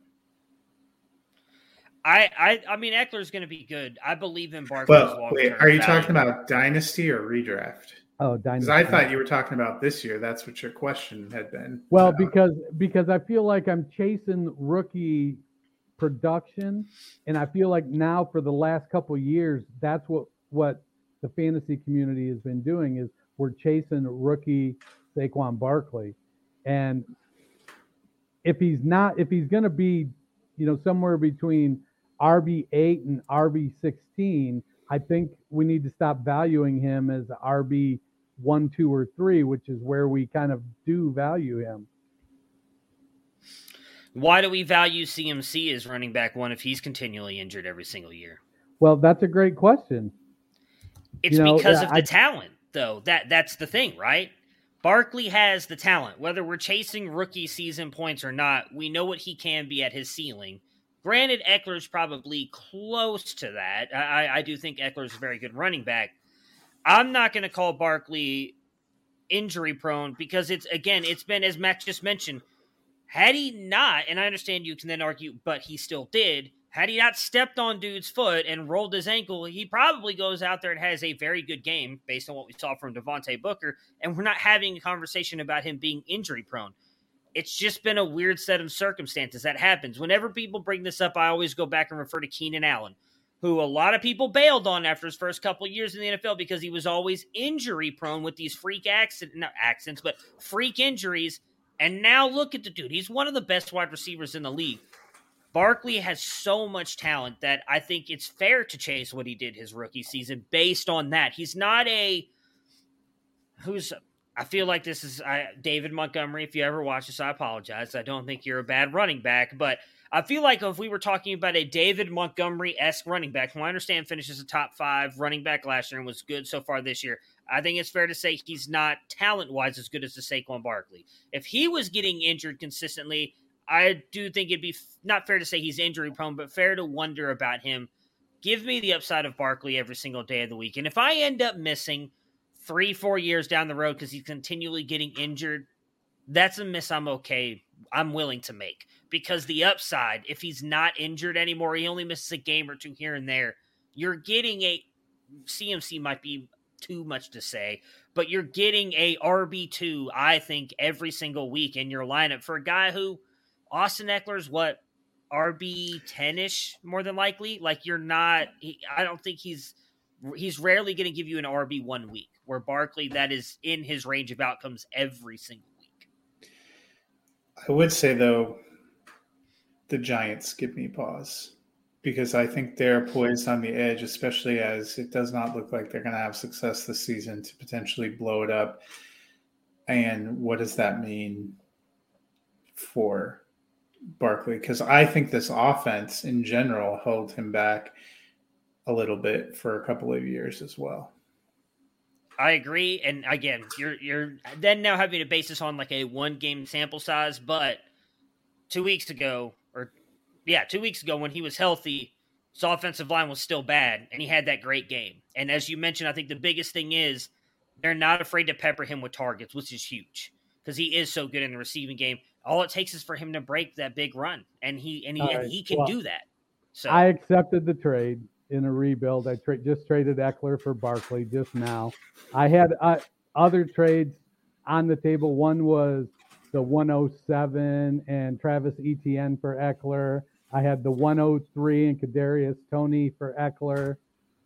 I mean, Eckler's going to be good. I believe in Barkley's long-term wait, are you value. talking about dynasty or redraft? Oh, dynasty. Because I thought you were talking about this year. That's what your question had been. Well, because I feel like I'm chasing rookie production, and I feel like now for the last couple of years, that's what the fantasy community has been doing is we're chasing rookie Saquon Barkley. And if he's going to be, you know, somewhere between RB8 and RB16, I think we need to stop valuing him as RB1, 2, or 3, which is where we kind of do value him. Why do we value CMC as running back 1 if he's continually injured every single year? Well, that's a great question. It's because of the talent, though. That's the thing, right? Barkley has the talent. Whether we're chasing rookie season points or not, we know what he can be at his ceiling. Granted, Eckler's probably close to that. I do think Eckler's a very good running back. I'm not going to call Barkley injury prone because it's been, as Matt just mentioned, had he not, and I understand you can then argue, but he still did, had he not stepped on dude's foot and rolled his ankle, he probably goes out there and has a very good game based on what we saw from Devontae Booker, and we're not having a conversation about him being injury prone. It's just been a weird set of circumstances that happens. Whenever people bring this up, I always go back and refer to Keenan Allen, who a lot of people bailed on after his first couple of years in the NFL because he was always injury prone with these freak freak injuries. And now look at the dude. He's one of the best wide receivers in the league. Barkley has so much talent that I think it's fair to chase what he did his rookie season based on that. He's not I feel like this is David Montgomery. If you ever watch this, I apologize. I don't think you're a bad running back, but I feel like if we were talking about a David Montgomery-esque running back, who I understand finishes a top 5 running back last year and was good so far this year, I think it's fair to say he's not talent-wise as good as the Saquon Barkley. If he was getting injured consistently, I do think it'd be not fair to say he's injury-prone, but fair to wonder about him. Give me the upside of Barkley every single day of the week. And if I end up missing 3-4 years down the road because he's continually getting injured, that's a miss I'm willing to make. Because the upside, if he's not injured anymore, he only misses a game or two here and there, you're getting a CMC might be too much to say, but you're getting a RB2, I think, every single week in your lineup for a guy who Austin Eckler's RB 10-ish more than likely. Like I don't think he's rarely going to give you an RB 1 week, where Barkley, that is in his range of outcomes every single week. I would say though, the Giants give me pause because I think they're poised on the edge, especially as it does not look like they're going to have success this season to potentially blow it up. And what does that mean for Barkley? Because I think this offense in general held him back a little bit for a couple of years as well. I agree. And again, you're then now having to base this on like a 1-game sample size, but 2 weeks ago when he was healthy, his offensive line was still bad, and he had that great game. And as you mentioned, I think the biggest thing is they're not afraid to pepper him with targets, which is huge because he is so good in the receiving game. All it takes is for him to break that big run, and he can do that. So I accepted the trade in a rebuild. I just traded Eckler for Barkley just now. I had other trades on the table. One was the 107 and Travis Etienne for Eckler. I had the 103 and Kadarius Toney for Eckler.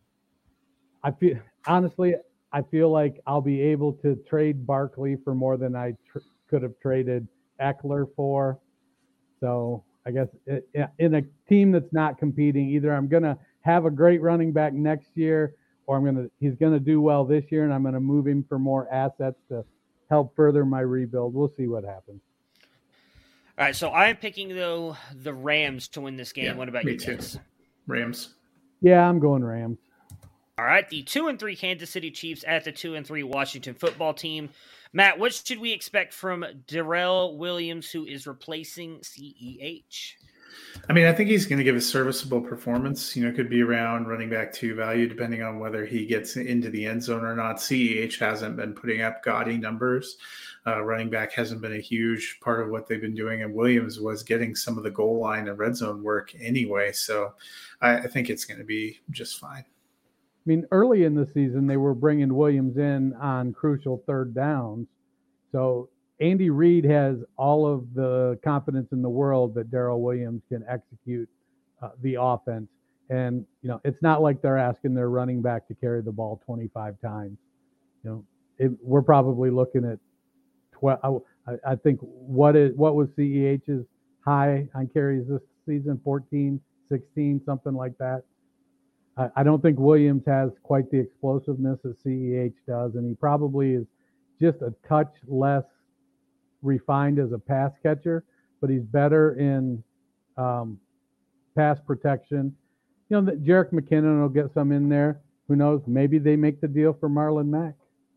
I feel like I'll be able to trade Barkley for more than I could have traded Eckler for. So I guess in a team that's not competing, either I'm going to have a great running back next year, or he's going to do well this year, and I'm going to move him for more assets to help further my rebuild. We'll see what happens. All right, so I'm picking, though, the Rams to win this game. Yeah, what about you guys? Too. Rams. Yeah, I'm going Rams. All right, the 2-3 Kansas City Chiefs at the 2-3 Washington football team. Matt, what should we expect from Darrell Williams, who is replacing CEH? I mean, I think he's going to give a serviceable performance. Could be around running back 2 value, depending on whether he gets into the end zone or not. CEH hasn't been putting up gaudy numbers. Running back hasn't been a huge part of what they've been doing, and Williams was getting some of the goal line and red zone work anyway. So I think it's going to be just fine. I mean, early in the season, they were bringing Williams in on crucial third downs. So Andy Reid has all of the confidence in the world that Darrell Williams can execute the offense. And, it's not like they're asking their running back to carry the ball 25 times. We're probably looking at 12. I think what was CEH's high on carries this season? 14, 16, something like that. I don't think Williams has quite the explosiveness that CEH does, and he probably is just a touch less refined as a pass catcher, but he's better in pass protection. That Jerick McKinnon will get some in there. Who knows? Maybe they make the deal for Marlon Mack.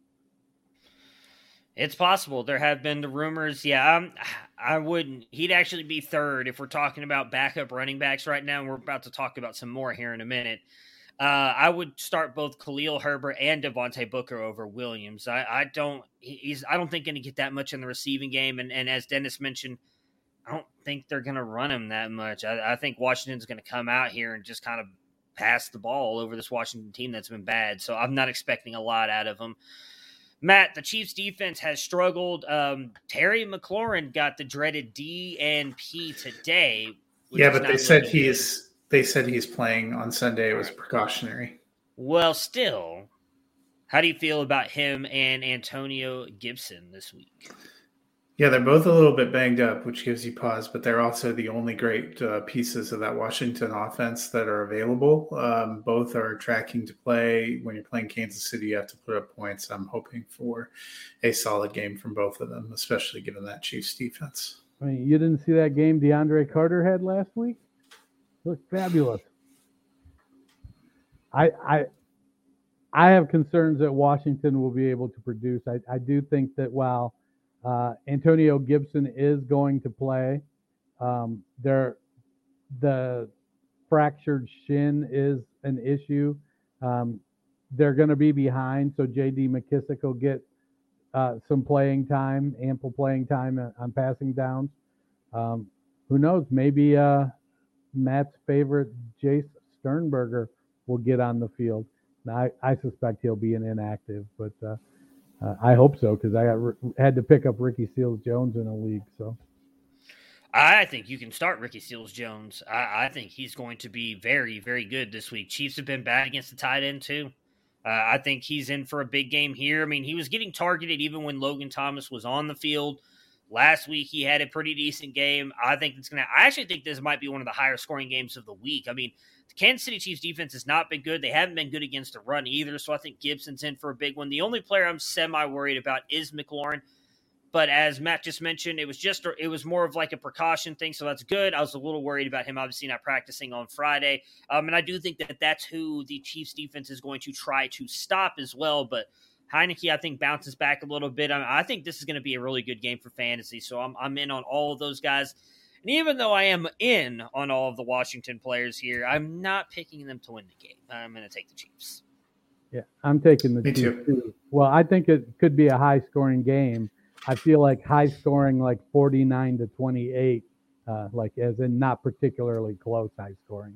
It's possible. There have been the rumors. Yeah, I wouldn't. He'd actually be third if we're talking about backup running backs right now, and we're about to talk about some more here in a minute. I would start both Khalil Herbert and Devontae Booker over Williams. I don't think going to get that much in the receiving game, and as Dennis mentioned, I don't think they're going to run him that much. I think Washington's going to come out here and just kind of pass the ball over this Washington team that's been bad. So I'm not expecting a lot out of them. Matt, the Chiefs defense has struggled. Terry McLaurin got the dreaded DNP today. Yeah, but they said he's playing on Sunday. It was precautionary. Well, still, how do you feel about him and Antonio Gibson this week? Yeah, they're both a little bit banged up, which gives you pause, but they're also the only great pieces of that Washington offense that are available. Both are tracking to play. When you're playing Kansas City, you have to put up points. I'm hoping for a solid game from both of them, especially given that Chiefs defense. I mean, you didn't see that game DeAndre Carter had last week? It looked fabulous. I have concerns that Washington will be able to produce. I do think that while Antonio Gibson is going to play, the fractured shin is an issue. they're going to be behind, so J.D. McKissick will get some playing time, ample playing time on passing downs. Who knows? Maybe Matt's favorite, Jace Sternberger, will get on the field. Now, I suspect he'll be an inactive, but I hope so, because I had to pick up Ricky Seals-Jones in a league. So I think you can start Ricky Seals-Jones. I think he's going to be very, very good this week. Chiefs have been bad against the tight end, too. I think he's in for a big game here. I mean, he was getting targeted even when Logan Thomas was on the field. Last week, he had a pretty decent game. I actually think this might be one of the higher scoring games of the week. I mean, the Kansas City Chiefs defense has not been good. They haven't been good against the run either, so I think Gibson's in for a big one. The only player I'm semi-worried about is McLaurin. But as Matt just mentioned, it was more of like a precaution thing, so that's good. I was a little worried about him obviously not practicing on Friday. And I do think that that's who the Chiefs defense is going to try to stop as well. But Heineke, I think, bounces back a little bit. I think this is going to be a really good game for fantasy, so I'm in on all of those guys. And even though I am in on all of the Washington players here, I'm not picking them to win the game. I'm going to take the Chiefs. Yeah, I'm taking the Chiefs too. Well, I think it could be a high-scoring game. I feel like high-scoring, like 49-28, like as in not particularly close high-scoring.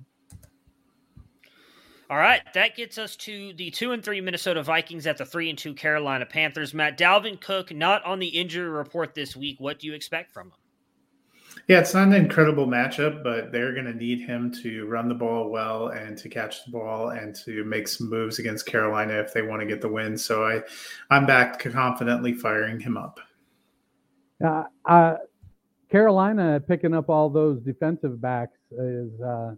All right, that gets us to the 2-3 Minnesota Vikings at the 3-2 Carolina Panthers. Matt, Dalvin Cook not on the injury report this week. What do you expect from him? Yeah, it's not an incredible matchup, but they're going to need him to run the ball well and to catch the ball and to make some moves against Carolina if they want to get the win. So I'm back confidently firing him up. Carolina picking up all those defensive backs is,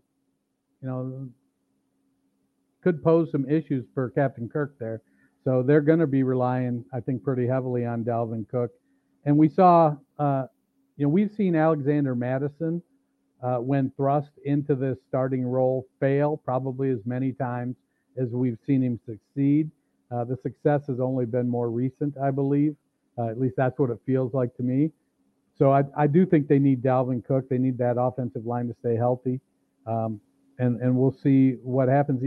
could pose some issues for Captain Kirk there. So they're going to be relying, I think, pretty heavily on Dalvin Cook. And we saw, we've seen Alexander Mattison, when thrust into this starting role, fail probably as many times as we've seen him succeed. The success has only been more recent, I believe. At least that's what it feels like to me. So I do think they need Dalvin Cook. They need that offensive line to stay healthy. And we'll see what happens.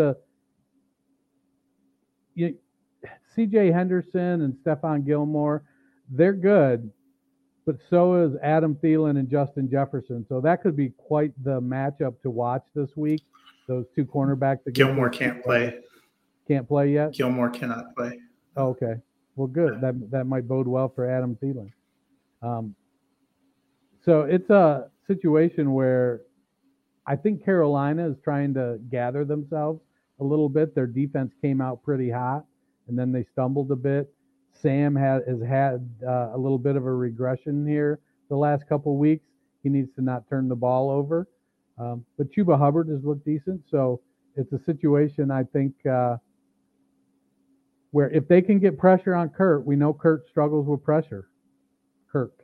C.J. Henderson and Stephon Gilmore, they're good, but so is Adam Thielen and Justin Jefferson. So that could be quite the matchup to watch this week. Those two cornerbacks. Gilmore can't play. Can't play yet? Gilmore cannot play. Okay. Well, good. That might bode well for Adam Thielen. So it's a situation where I think Carolina is trying to gather themselves a little bit. Their defense came out pretty hot, and then they stumbled a bit. Sam has had a little bit of a regression here the last couple of weeks. He needs to not turn the ball over. But Chuba Hubbard has looked decent, so it's a situation, I think, where if they can get pressure on Kurt, we know Kurt struggles with pressure. Kirk.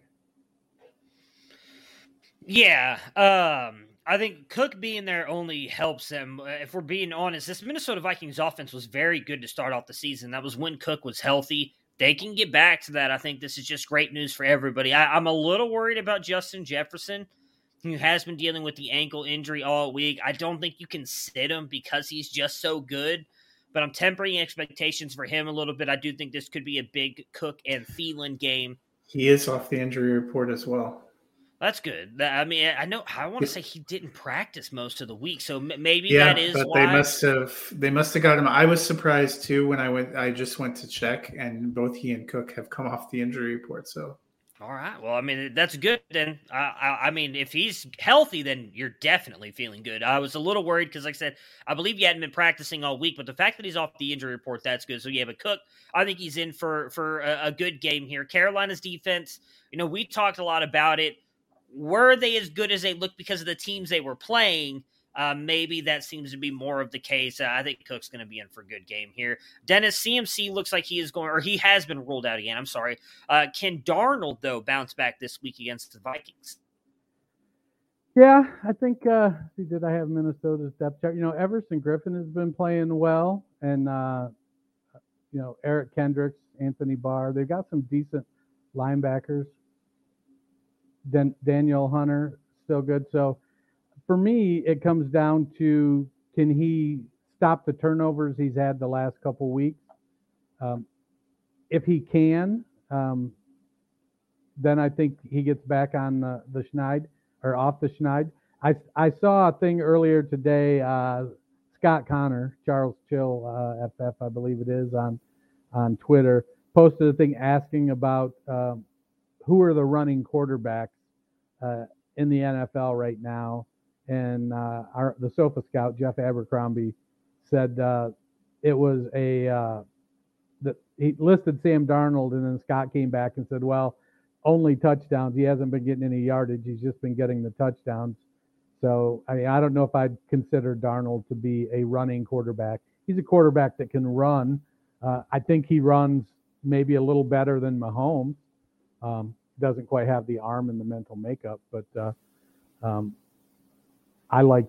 Yeah, I think Cook being there only helps them. If we're being honest, this Minnesota Vikings offense was very good to start off the season. That was when Cook was healthy. They can get back to that. I think this is just great news for everybody. I'm a little worried about Justin Jefferson, who has been dealing with the ankle injury all week. I don't think you can sit him because he's just so good, but I'm tempering expectations for him a little bit. I do think this could be a big Cook and Thielen game. He is off the injury report as well. That's good. I mean, I want to say he didn't practice most of the week, so maybe that is but why. They must have got him. I was surprised too when I just went to check, and both he and Cook have come off the injury report. So, all right. Well, I mean, that's good. Then, I mean, if he's healthy, then you're definitely feeling good. I was a little worried because, like I said, I believe he hadn't been practicing all week, but the fact that he's off the injury report, that's good. So, yeah, but Cook, I think he's in for a good game here. Carolina's defense, we talked a lot about it. Were they as good as they looked because of the teams they were playing? Maybe that seems to be more of the case. I think Cook's going to be in for a good game here. Dennis, CMC looks like he has been ruled out again. I'm sorry. Can Darnold, though, bounce back this week against the Vikings? Yeah, I think, did I have Minnesota's depth chart? Everson Griffin has been playing well, and, Eric Kendricks, Anthony Barr. They've got some decent linebackers. Daniel Hunter, still good. So for me, it comes down to, can he stop the turnovers he's had the last couple weeks. If he can, then I think he gets back on the Schneid or off the Schneid. I saw a thing earlier today. Scott Connor, Charles Chill FF, I believe it is, on Twitter, posted a thing asking about who are the running quarterbacks in the NFL right now. And the Sofa Scout, Jeff Abercrombie, said it was that he listed Sam Darnold, and then Scott came back and said, well, only touchdowns. He hasn't been getting any yardage. He's just been getting the touchdowns. So, I mean, I don't know if I'd consider Darnold to be a running quarterback. He's a quarterback that can run. I think he runs maybe a little better than Mahomes. Doesn't quite have the arm and the mental makeup, but I like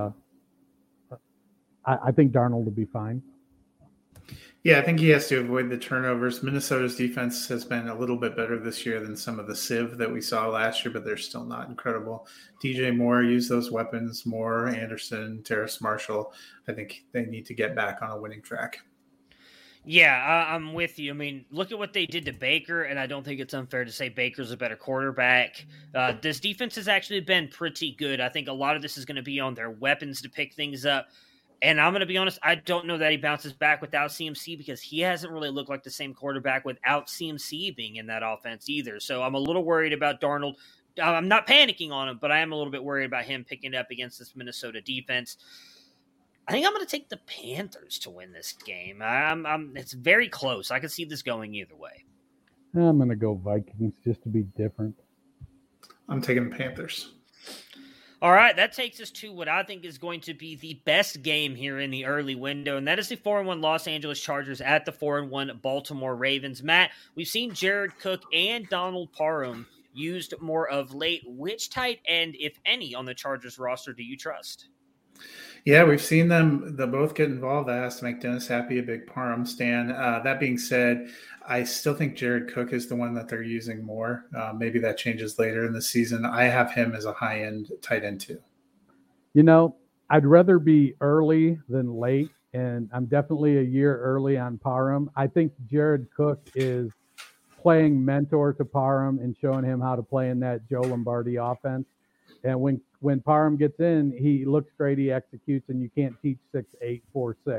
I think Darnold will be fine. Yeah, I think he has to avoid the turnovers. Minnesota's defense has been a little bit better this year than some of the Civ that we saw last year, but they're still not incredible. DJ Moore used those weapons. Moore, Anderson, Terrace Marshall. I think they need to get back on a winning track. Yeah, I'm with you. I mean, look at what they did to Baker, and I don't think it's unfair to say Baker's a better quarterback. This defense has actually been pretty good. I think a lot of this is going to be on their weapons to pick things up. And I'm going to be honest, I don't know that he bounces back without CMC because he hasn't really looked like the same quarterback without CMC being in that offense either. So I'm a little worried about Darnold. I'm not panicking on him, but I am a little bit worried about him picking up against this Minnesota defense. I think I'm going to take the Panthers to win this game. It's very close. I can see this going either way. I'm going to go Vikings just to be different. I'm taking the Panthers. All right, that takes us to what I think is going to be the best game here in the early window, and that is the 4-1 Los Angeles Chargers at the 4-1 Baltimore Ravens. Matt, we've seen Jared Cook and Donald Parham used more of late. Which tight end, if any, on the Chargers roster do you trust? Yeah, we've seen them both get involved. That has to make Dennis happy, a big Parham stan. That being said, I still think Jared Cook is the one that they're using more. Maybe that changes later in the season. I have him as a high-end tight end too. You know, I'd rather be early than late, and I'm definitely a year early on Parham. I think Jared Cook is playing mentor to Parham and showing him how to play in that Joe Lombardi offense. And when Parham gets in, he looks great, he executes, and you can't teach 6'8", 4'6".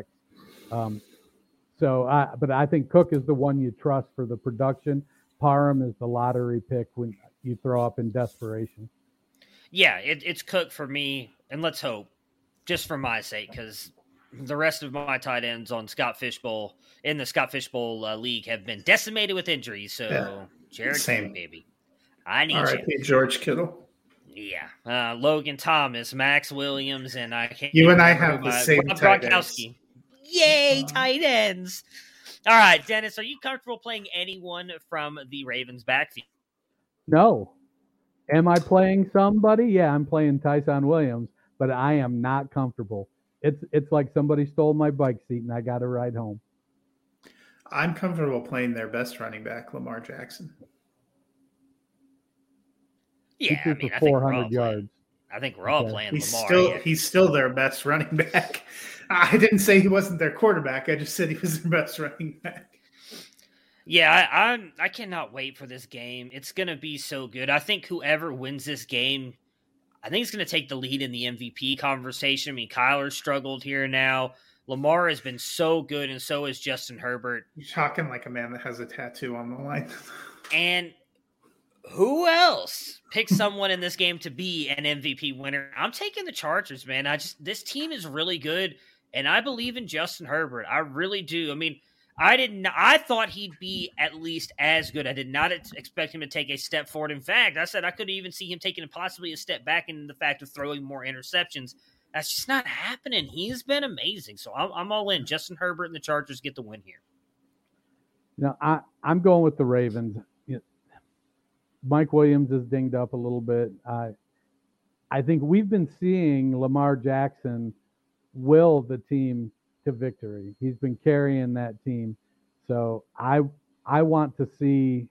But I think Cook is the one you trust for the production. Parham is the lottery pick when you throw up in desperation. Yeah, it's Cook for me, and let's hope, just for my sake, because the rest of my tight ends on Scott Fishbowl in the Scott Fishbowl league have been decimated with injuries. So yeah, Jared Cook, baby, I need you. George Kittle. Yeah, Logan Thomas, Max Williams, and I can't. You and I have the same tight ends. Yay, tight ends! All right, Dennis, are you comfortable playing anyone from the Ravens backfield? No. Am I playing somebody? Yeah, I'm playing Tyson Williams, but I am not comfortable. It's like somebody stole my bike seat and I got to ride home. I'm comfortable playing their best running back, Lamar Jackson. Yeah, I think 400 yards. I think we're all playing Lamar. He's still their best running back. I didn't say he wasn't their quarterback. I just said he was their best running back. Yeah, I cannot wait for this game. It's going to be so good. I think whoever wins this game, I think it's going to take the lead in the MVP conversation. I mean, Kyler struggled here now. Lamar has been so good, and so is Justin Herbert. You're talking like a man that has a tattoo on the line. And who else picks someone in this game to be an MVP winner? I'm taking the Chargers, man. This team is really good, and I believe in Justin Herbert. I really do. I mean, I thought he'd be at least as good. I did not expect him to take a step forward. In fact, I said I could even see him taking possibly a step back in the fact of throwing more interceptions. That's just not happening. He's been amazing. So I'm all in. Justin Herbert and the Chargers get the win here. No, I'm going with the Ravens. Mike Williams is dinged up a little bit. I think we've been seeing Lamar Jackson will the team to victory. He's been carrying that team. So I want to see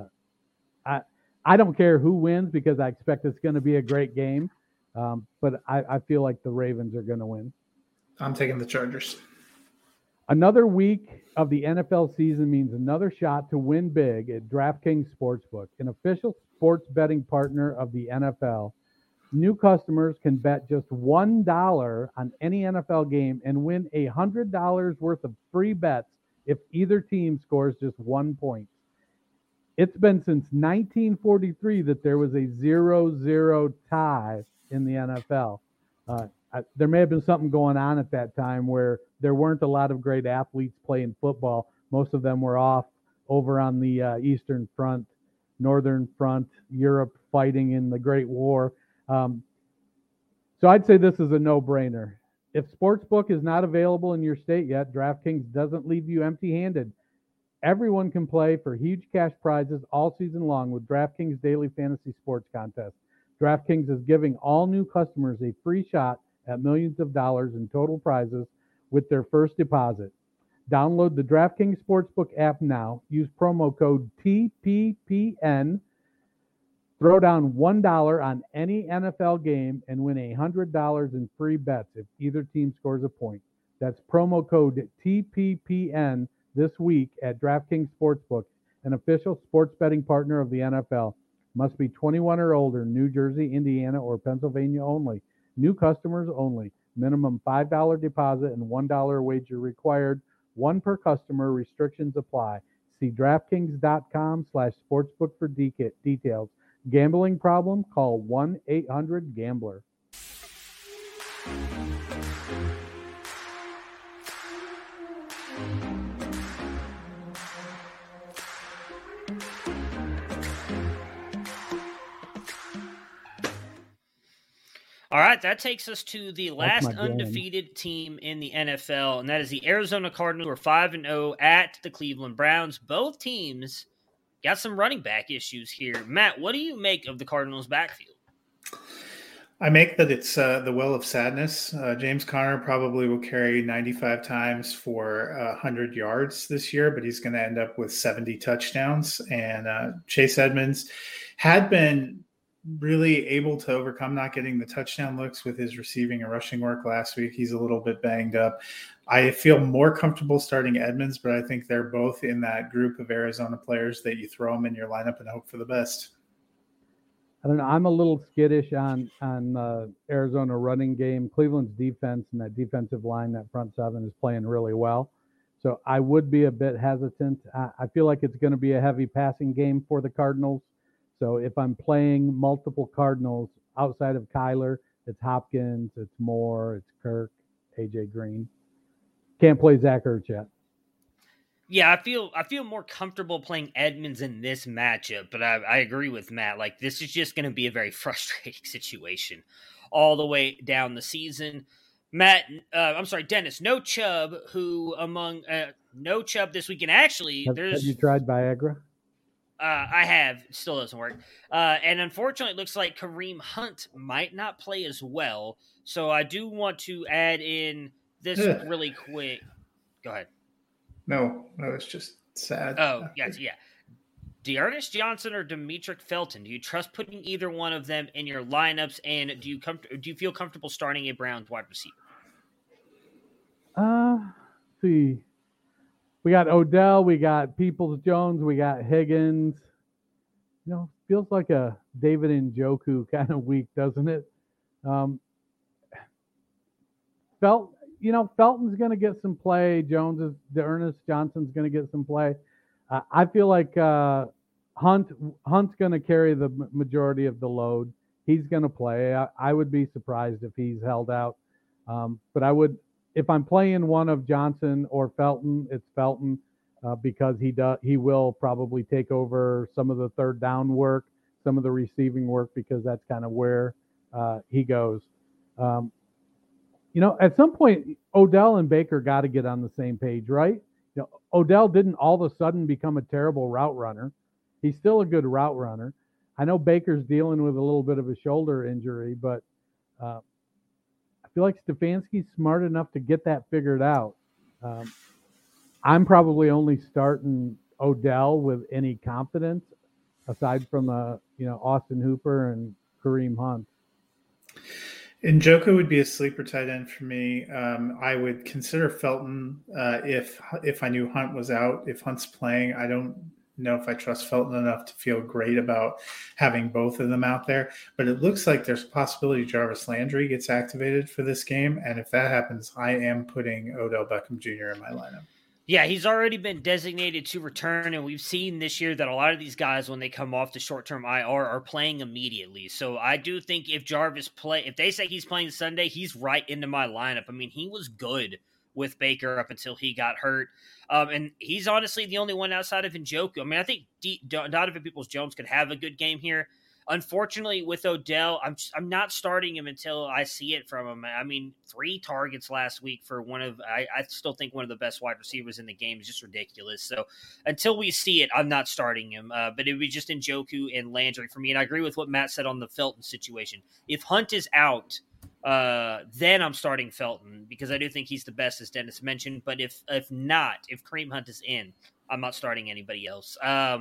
I don't care who wins because I expect it's going to be a great game. But I feel like the Ravens are going to win. I'm taking the Chargers. Another week of the NFL season means another shot to win big at DraftKings Sportsbook, an official sports betting partner of the NFL. New customers can bet just $1 on any NFL game and win $100 worth of free bets if either team scores just 1 point. It's been since 1943 that there was a 0-0 tie in the NFL. There may have been something going on at that time where there weren't a lot of great athletes playing football. Most of them were off over on the Eastern Front, Northern Front, Europe, fighting in the Great War. So I'd say this is a no-brainer. If Sportsbook is not available in your state yet, DraftKings doesn't leave you empty-handed. Everyone can play for huge cash prizes all season long with DraftKings Daily Fantasy Sports Contest. DraftKings is giving all new customers a free shot at millions of dollars in total prizes with their first deposit. Download the DraftKings Sportsbook app now. Use promo code TPPN. Throw down $1 on any NFL game and win $100 in free bets if either team scores a point. That's promo code TPPN this week at DraftKings Sportsbook, an official sports betting partner of the NFL. Must be 21 or older, New Jersey, Indiana, or Pennsylvania only. New customers only. Minimum $5 deposit and $1 wager required. One per customer. Restrictions apply. See DraftKings.com/sportsbook for details. Gambling problem? Call 1-800-GAMBLER. All right, that takes us to the last undefeated team in the NFL, and that is the Arizona Cardinals, who are 5-0 at the Cleveland Browns. Both teams got some running back issues here. Matt, what do you make of the Cardinals' backfield? I make that it's the well of sadness. James Conner probably will carry 95 times for 100 yards this year, but he's going to end up with 70 touchdowns. And Chase Edmonds had been really able to overcome not getting the touchdown looks with his receiving and rushing work last week. He's a little bit banged up. I feel more comfortable starting Edmonds, but I think they're both in that group of Arizona players that you throw them in your lineup and hope for the best. I don't know. I'm a little skittish on Arizona running game. Cleveland's defense and that defensive line, that front seven, is playing really well. So I would be a bit hesitant. I feel like it's going to be a heavy passing game for the Cardinals. So if I'm playing multiple Cardinals outside of Kyler, it's Hopkins, it's Moore, it's Kirk, AJ Green. Can't play Zach Ertz yet. Yeah, I feel more comfortable playing Edmonds in this matchup, but I agree with Matt. Like, this is just going to be a very frustrating situation all the way down the season. Dennis, no Chubb, no Chubb this weekend. Actually, have you tried Viagra? I have. It still doesn't work. And unfortunately, it looks like Kareem Hunt might not play as well. So I do want to add in this really quick. Go ahead. No, it's just sad. Oh, yes, yeah. D'Ernest Johnson or Demetric Felton? Do you trust putting either one of them in your lineups? And do you feel comfortable starting a Browns wide receiver? See. We got Odell, we got Peoples-Jones, we got Higgins. Feels like a David Njoku kind of week, doesn't it? Felton's going to get some play. D'Ernest Johnson's going to get some play. I feel like Hunt's going to carry the majority of the load. He's going to play. I would be surprised if he's held out. But I would. If I'm playing one of Johnson or Felton, it's Felton because he will probably take over some of the third down work, some of the receiving work, because that's kind of where he goes. At some point, Odell and Baker got to get on the same page, right? Odell didn't all of a sudden become a terrible route runner. He's still a good route runner. I know Baker's dealing with a little bit of a shoulder injury, but I feel like Stefanski's smart enough to get that figured out. I'm probably only starting Odell with any confidence, aside from Austin Hooper and Kareem Hunt. Njoku would be a sleeper tight end for me. I would consider Felton if I knew Hunt was out. If Hunt's playing, I don't know if I trust Felton enough to feel great about having both of them out there. But it looks like there's a possibility Jarvis Landry gets activated for this game. And if that happens, I am putting Odell Beckham Jr. in my lineup. Yeah, he's already been designated to return, and we've seen this year that a lot of these guys, when they come off the short-term IR, are playing immediately. So I do think if they say he's playing Sunday, he's right into my lineup. I mean, he was good with Baker up until he got hurt, and he's honestly the only one outside of Njoku. I mean, I think Donovan Peoples-Jones could have a good game here. Unfortunately, with Odell, I'm not starting him until I see it from him. I mean, 3 targets last week for I still think one of the best wide receivers in the game is just ridiculous. So until we see it, I'm not starting him. But it would be just Njoku and Landry for me. And I agree with what Matt said on the Felton situation. If Hunt is out, then I'm starting Felton because I do think he's the best, as Dennis mentioned. But if not, if Kareem Hunt is in, I'm not starting anybody else.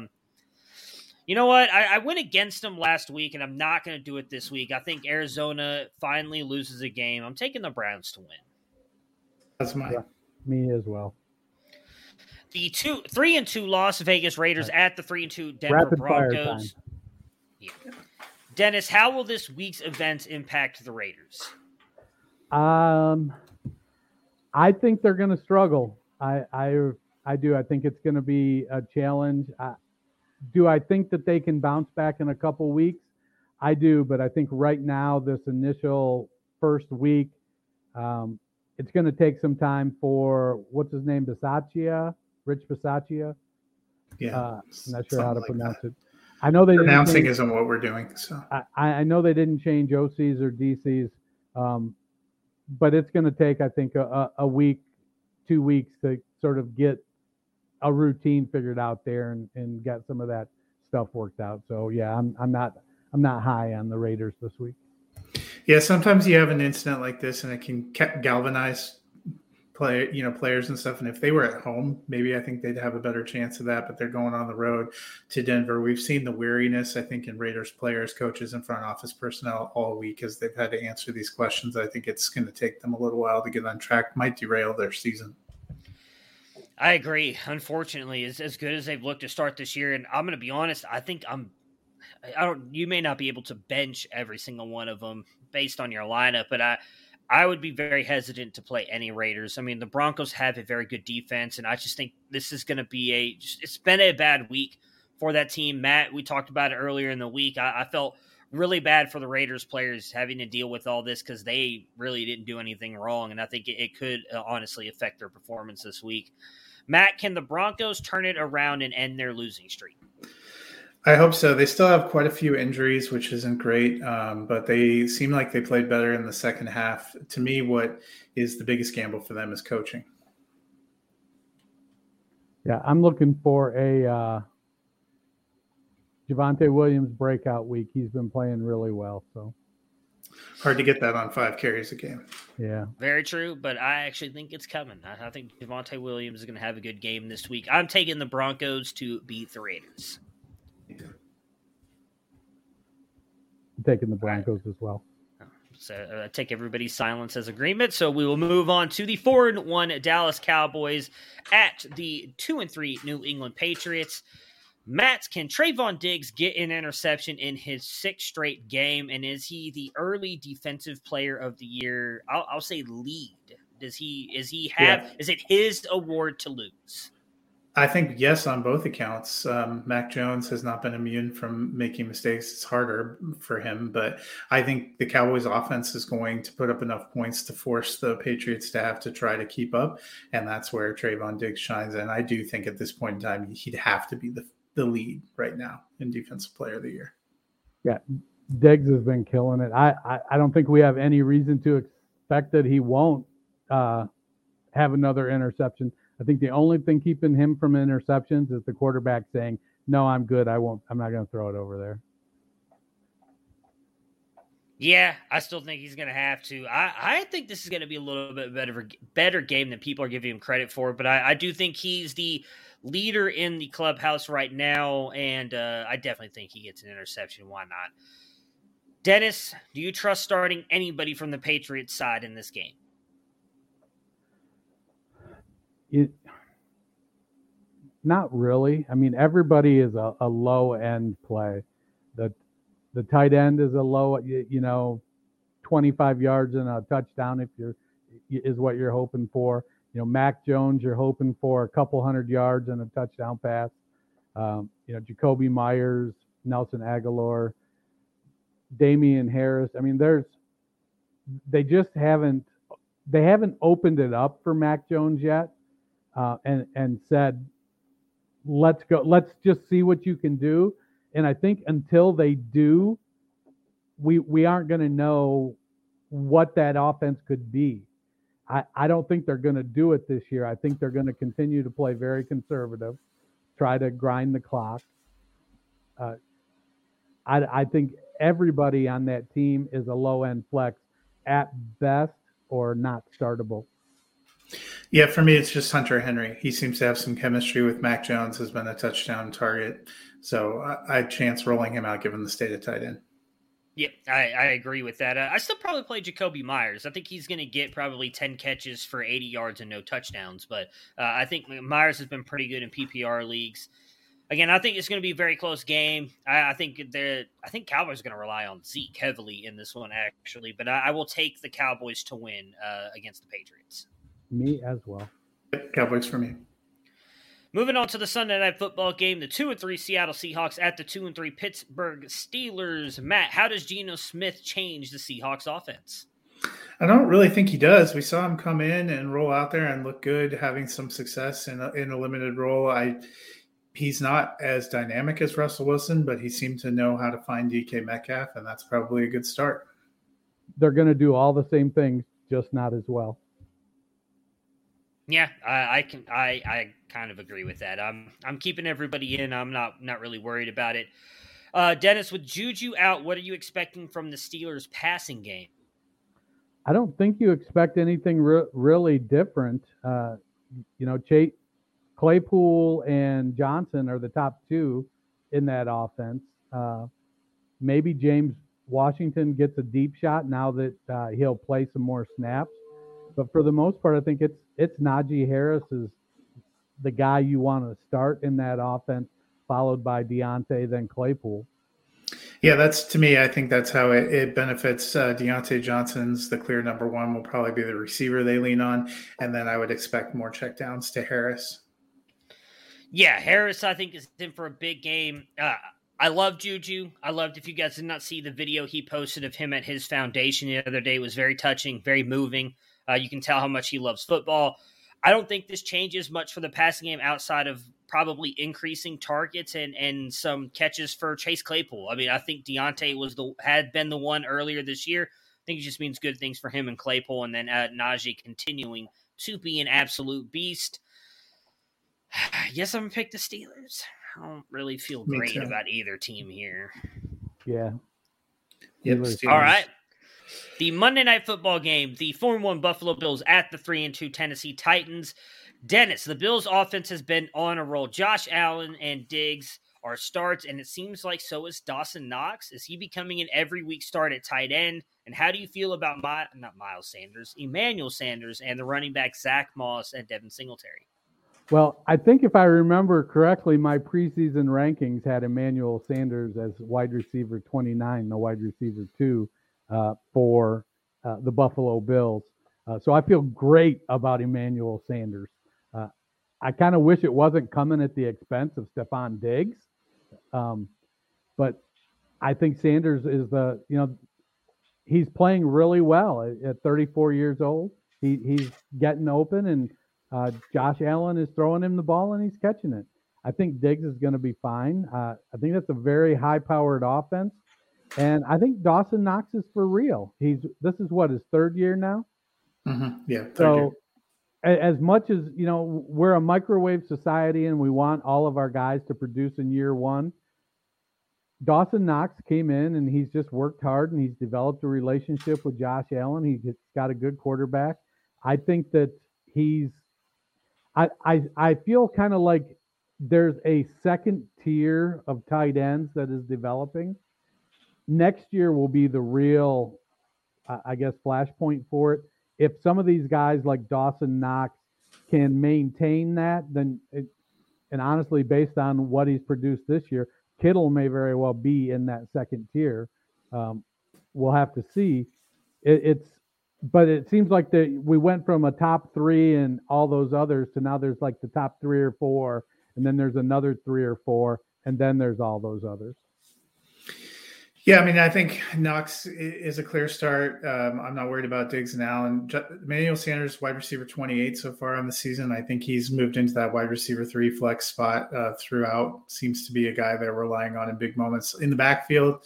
You know what? I went against them last week, and I'm not going to do it this week. I think Arizona finally loses a game. I'm taking the Browns to win. That's mine. Yeah, me as well. The 3-2 Las Vegas Raiders at the 3-2 Denver Rapid Broncos. fire time. Yeah. Dennis, how will this week's events impact the Raiders? I think they're going to struggle. I do. I think it's going to be a challenge. Do I think that they can bounce back in a couple weeks? I do, but I think right now, this initial first week, it's going to take some time for, what's his name, Rich Bisaccia? Yeah. I'm not sure how to pronounce it. I know they pronouncing isn't what we're doing. So I know they didn't change OCs or DCs, but it's going to take, I think, a week, 2 weeks to sort of get a routine figured out there and get some of that stuff worked out. So yeah, I'm not high on the Raiders this week. Yeah, sometimes you have an incident like this and it can galvanize players and stuff. And if they were at home, maybe I think they'd have a better chance of that, but they're going on the road to Denver. We've seen the weariness, I think, in Raiders players, coaches, and front office personnel all week as they've had to answer these questions. I think it's going to take them a little while to get on track, might derail their season. I agree. Unfortunately, as good as they've looked to start this year, and I'm going to be honest, I think you may not be able to bench every single one of them based on your lineup, but I would be very hesitant to play any Raiders. I mean, the Broncos have a very good defense, and I just think this is going to be it's been a bad week for that team. Matt, we talked about it earlier in the week. I felt really bad for the Raiders players having to deal with all this because they really didn't do anything wrong, and I think it could honestly affect their performance this week. Matt, can the Broncos turn it around and end their losing streak? I hope so. They still have quite a few injuries, which isn't great, but they seem like they played better in the second half. To me, what is the biggest gamble for them is coaching. Yeah, I'm looking for a Javonte Williams breakout week. He's been playing really well, so. Hard to get that on 5 carries a game. Yeah. Very true, but I actually think it's coming. I think Javonte Williams is going to have a good game this week. I'm taking the Broncos to beat the Raiders. I'm taking the Broncos as well. So take everybody's silence as agreement. So we will move on to the 4-1 Dallas Cowboys at the 2-3 New England Patriots. Matt, can Trayvon Diggs get an interception in his 6th straight game? And is he the early defensive player of the year? I'll say lead. Is it his award to lose? I think yes on both accounts. Mac Jones has not been immune from making mistakes. It's harder for him, but I think the Cowboys offense is going to put up enough points to force the Patriots to have to try to keep up. And that's where Trayvon Diggs shines. And I do think at this point in time, he'd have to be the lead right now in Defensive Player of the Year. Yeah, Diggs has been killing it. I don't think we have any reason to expect that he won't have another interception. I think the only thing keeping him from interceptions is the quarterback saying, "No, I'm good. I'm not going to throw it over there." Yeah, I still think he's going to have to. I think this is going to be a little bit better game than people are giving him credit for, but I do think he's the leader in the clubhouse right now, and I definitely think he gets an interception. Why not? Dennis, do you trust starting anybody from the Patriots side in this game? Not really. I mean, everybody is a low end play. The tight end is a low, 25 yards and a touchdown is what you're hoping for. Mac Jones, you're hoping for a couple hundred yards and a touchdown pass. Jacoby Myers, Nelson Aguilar, Damian Harris. I mean, they haven't opened it up for Mac Jones yet, and said, let's go. Let's just see what you can do. And I think until they do, we aren't going to know what that offense could be. I don't think they're going to do it this year. I think they're going to continue to play very conservative, try to grind the clock. I think everybody on that team is a low-end flex at best or not startable. Yeah, for me, it's just Hunter Henry. He seems to have some chemistry with Mac Jones, has been a touchdown target. So I'd chance rolling him out given the state of tight end. Yeah, I agree with that. I still probably play Jacoby Myers. I think he's going to get probably 10 catches for 80 yards and no touchdowns. But I think Myers has been pretty good in PPR leagues. Again, I think it's going to be a very close game. I think Cowboys are going to rely on Zeke heavily in this one, actually. But I will take the Cowboys to win against the Patriots. Me as well. Cowboys for me. Moving on to the Sunday Night Football game, the 2-3 Seattle Seahawks at the 2-3 Pittsburgh Steelers. Matt, how does Geno Smith change the Seahawks offense? I don't really think he does. We saw him come in and roll out there and look good, having some success in a limited role. He's not as dynamic as Russell Wilson, but he seemed to know how to find DK Metcalf, and that's probably a good start. They're going to do all the same things, just not as well. Yeah, I kind of agree with that. I'm keeping everybody in. I'm not really worried about it. Dennis, with Juju out, what are you expecting from the Steelers' passing game? I don't think you expect anything really different. Claypool and Johnson are the top two in that offense. Maybe James Washington gets a deep shot now that he'll play some more snaps. But for the most part, I think it's Najee Harris is the guy you want to start in that offense, followed by Deontay, then Claypool. Yeah, I think that's how it benefits Deontay Johnson's the clear number one, will probably be the receiver they lean on. And then I would expect more checkdowns to Harris. Yeah, Harris, I think, is in for a big game. I love Juju. If you guys did not see the video he posted of him at his foundation the other day, it was very touching, very moving. You can tell how much he loves football. I don't think this changes much for the passing game outside of probably increasing targets and some catches for Chase Claypool. I mean, I think Deontay had been the one earlier this year. I think it just means good things for him and Claypool, and then Najee continuing to be an absolute beast. Yes, I'm going to pick the Steelers. I don't really feel great about either team here. Yeah. Yep, all right. The Monday Night Football game, the 4-1 Buffalo Bills at the 3-2 Tennessee Titans. Dennis, the Bills' offense has been on a roll. Josh Allen and Diggs are starts, and it seems like so is Dawson Knox. Is he becoming an every week start at tight end? And how do you feel about Emmanuel Sanders, and the running back Zach Moss and Devin Singletary? Well, I think if I remember correctly, my preseason rankings had Emmanuel Sanders as wide receiver 29, the wide receiver 2 for the Buffalo Bills. So I feel great about Emmanuel Sanders. I kind of wish it wasn't coming at the expense of Stephon Diggs. But I think Sanders is he's playing really well at 34 years old. He's getting open, and Josh Allen is throwing him the ball and he's catching it. I think Diggs is going to be fine. I think that's a very high-powered offense. And I think Dawson Knox is for real. This is his third year now? Mm-hmm. Yeah. So as much as, we're a microwave society and we want all of our guys to produce in year one, Dawson Knox came in and he's just worked hard and he's developed a relationship with Josh Allen. He's got a good quarterback. I think that I feel kind of like there's a second tier of tight ends that is developing. next year will be the real, I guess, flashpoint for it. If some of these guys like Dawson Knox can maintain that, then and honestly, based on what he's produced this year, Kittle may very well be in that second tier. We'll have to see. But it seems like we went from a top 3 and all those others to now there's like the top 3 or 4, and then there's another 3 or 4, and then there's all those others. Yeah, I mean, I think Knox is a clear start. I'm not worried about Diggs and Allen. Emmanuel Sanders, wide receiver 28 so far on the season. I think he's moved into that wide receiver 3 flex spot throughout. Seems to be a guy they're relying on in big moments. In the backfield,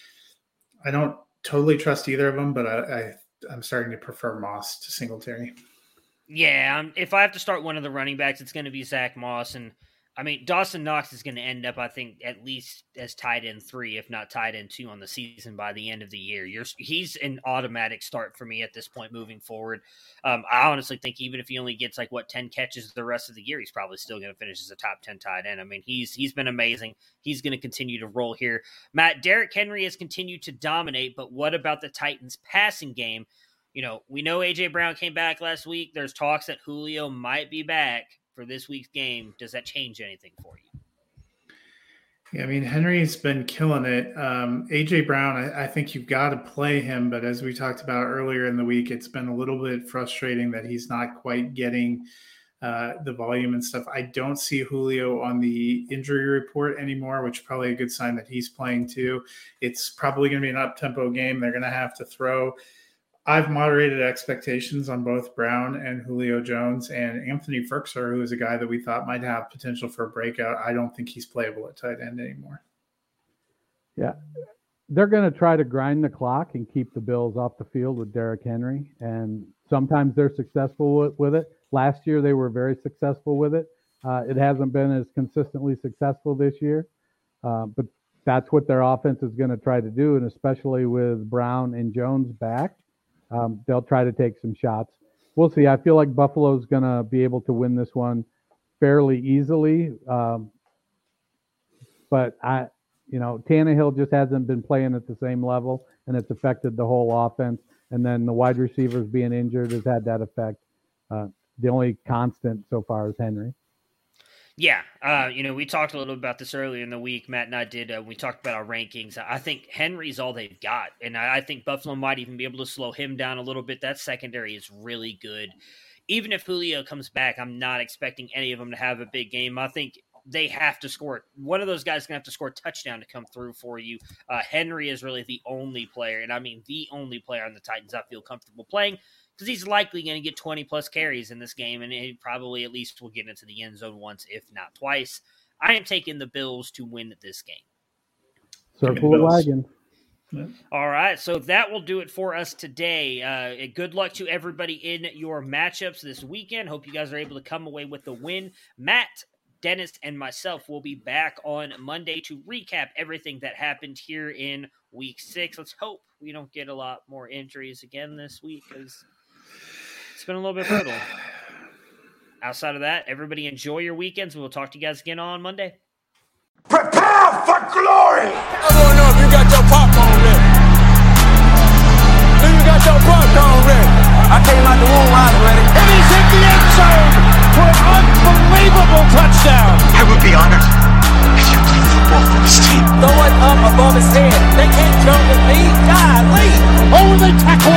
I don't totally trust either of them, but I'm starting to prefer Moss to Singletary. Yeah, if I have to start one of the running backs, it's going to be Zach Moss. And, I mean, Dawson Knox is going to end up, I think, at least as tight end 3, if not tight end 2 on the season by the end of the year. He's an automatic start for me at this point moving forward. I honestly think even if he only gets, 10 catches the rest of the year, he's probably still going to finish as a top 10 tight end. I mean, he's been amazing. He's going to continue to roll here. Matt, Derrick Henry has continued to dominate, but what about the Titans' passing game? You know, we know A.J. Brown came back last week. There's talks that Julio might be back for this week's game. Does that change anything for you? Yeah, I mean, Henry's been killing it. A.J. Brown, I think you've got to play him, but as we talked about earlier in the week, it's been a little bit frustrating that he's not quite getting the volume and stuff. I don't see Julio on the injury report anymore, which is probably a good sign that he's playing too. It's probably going to be an up-tempo game. They're going to have to throw. I've moderated expectations on both Brown and Julio Jones, and Anthony Firkser, who is a guy that we thought might have potential for a breakout. I don't think he's playable at tight end anymore. Yeah, they're going to try to grind the clock and keep the Bills off the field with Derrick Henry, and sometimes they're successful with it. Last year, they were very successful with it. It hasn't been as consistently successful this year, but that's what their offense is going to try to do, and especially with Brown and Jones back. They'll try to take some shots. We'll see. I feel like Buffalo's going to be able to win this one fairly easily. But Tannehill just hasn't been playing at the same level, and it's affected the whole offense. And then the wide receivers being injured has had that effect. The only constant so far is Henry. Yeah, we talked a little about this earlier in the week. Matt and I did. We talked about our rankings. I think Henry's all they've got, and I think Buffalo might even be able to slow him down a little bit. That secondary is really good. Even if Julio comes back, I'm not expecting any of them to have a big game. I think they have to score. One of those guys is going to have to score a touchdown to come through for you. Henry is really the only player, and I mean the only player on the Titans I feel comfortable playing, because he's likely going to get 20-plus carries in this game, and he probably at least will get into the end zone once, if not twice. I am taking the Bills to win this game. Circle the wagon. Yeah. All right, so that will do it for us today. Good luck to everybody in your matchups this weekend. Hope you guys are able to come away with the win. Matt, Dennis, and myself will be back on Monday to recap everything that happened here in Week 6. Let's hope we don't get a lot more injuries again this week, because it's been a little bit brutal. Outside of that, everybody enjoy your weekends. We'll talk to you guys again on Monday. Prepare for glory! I don't know if you got your popcorn ready. Do you got your popcorn ready? I came out the womb, I was ready. And he's hit the end zone for an unbelievable touchdown. I would be honored if you played football for this team. Throw it up above his head. They can't jump with me. Golly! Oh, they tackle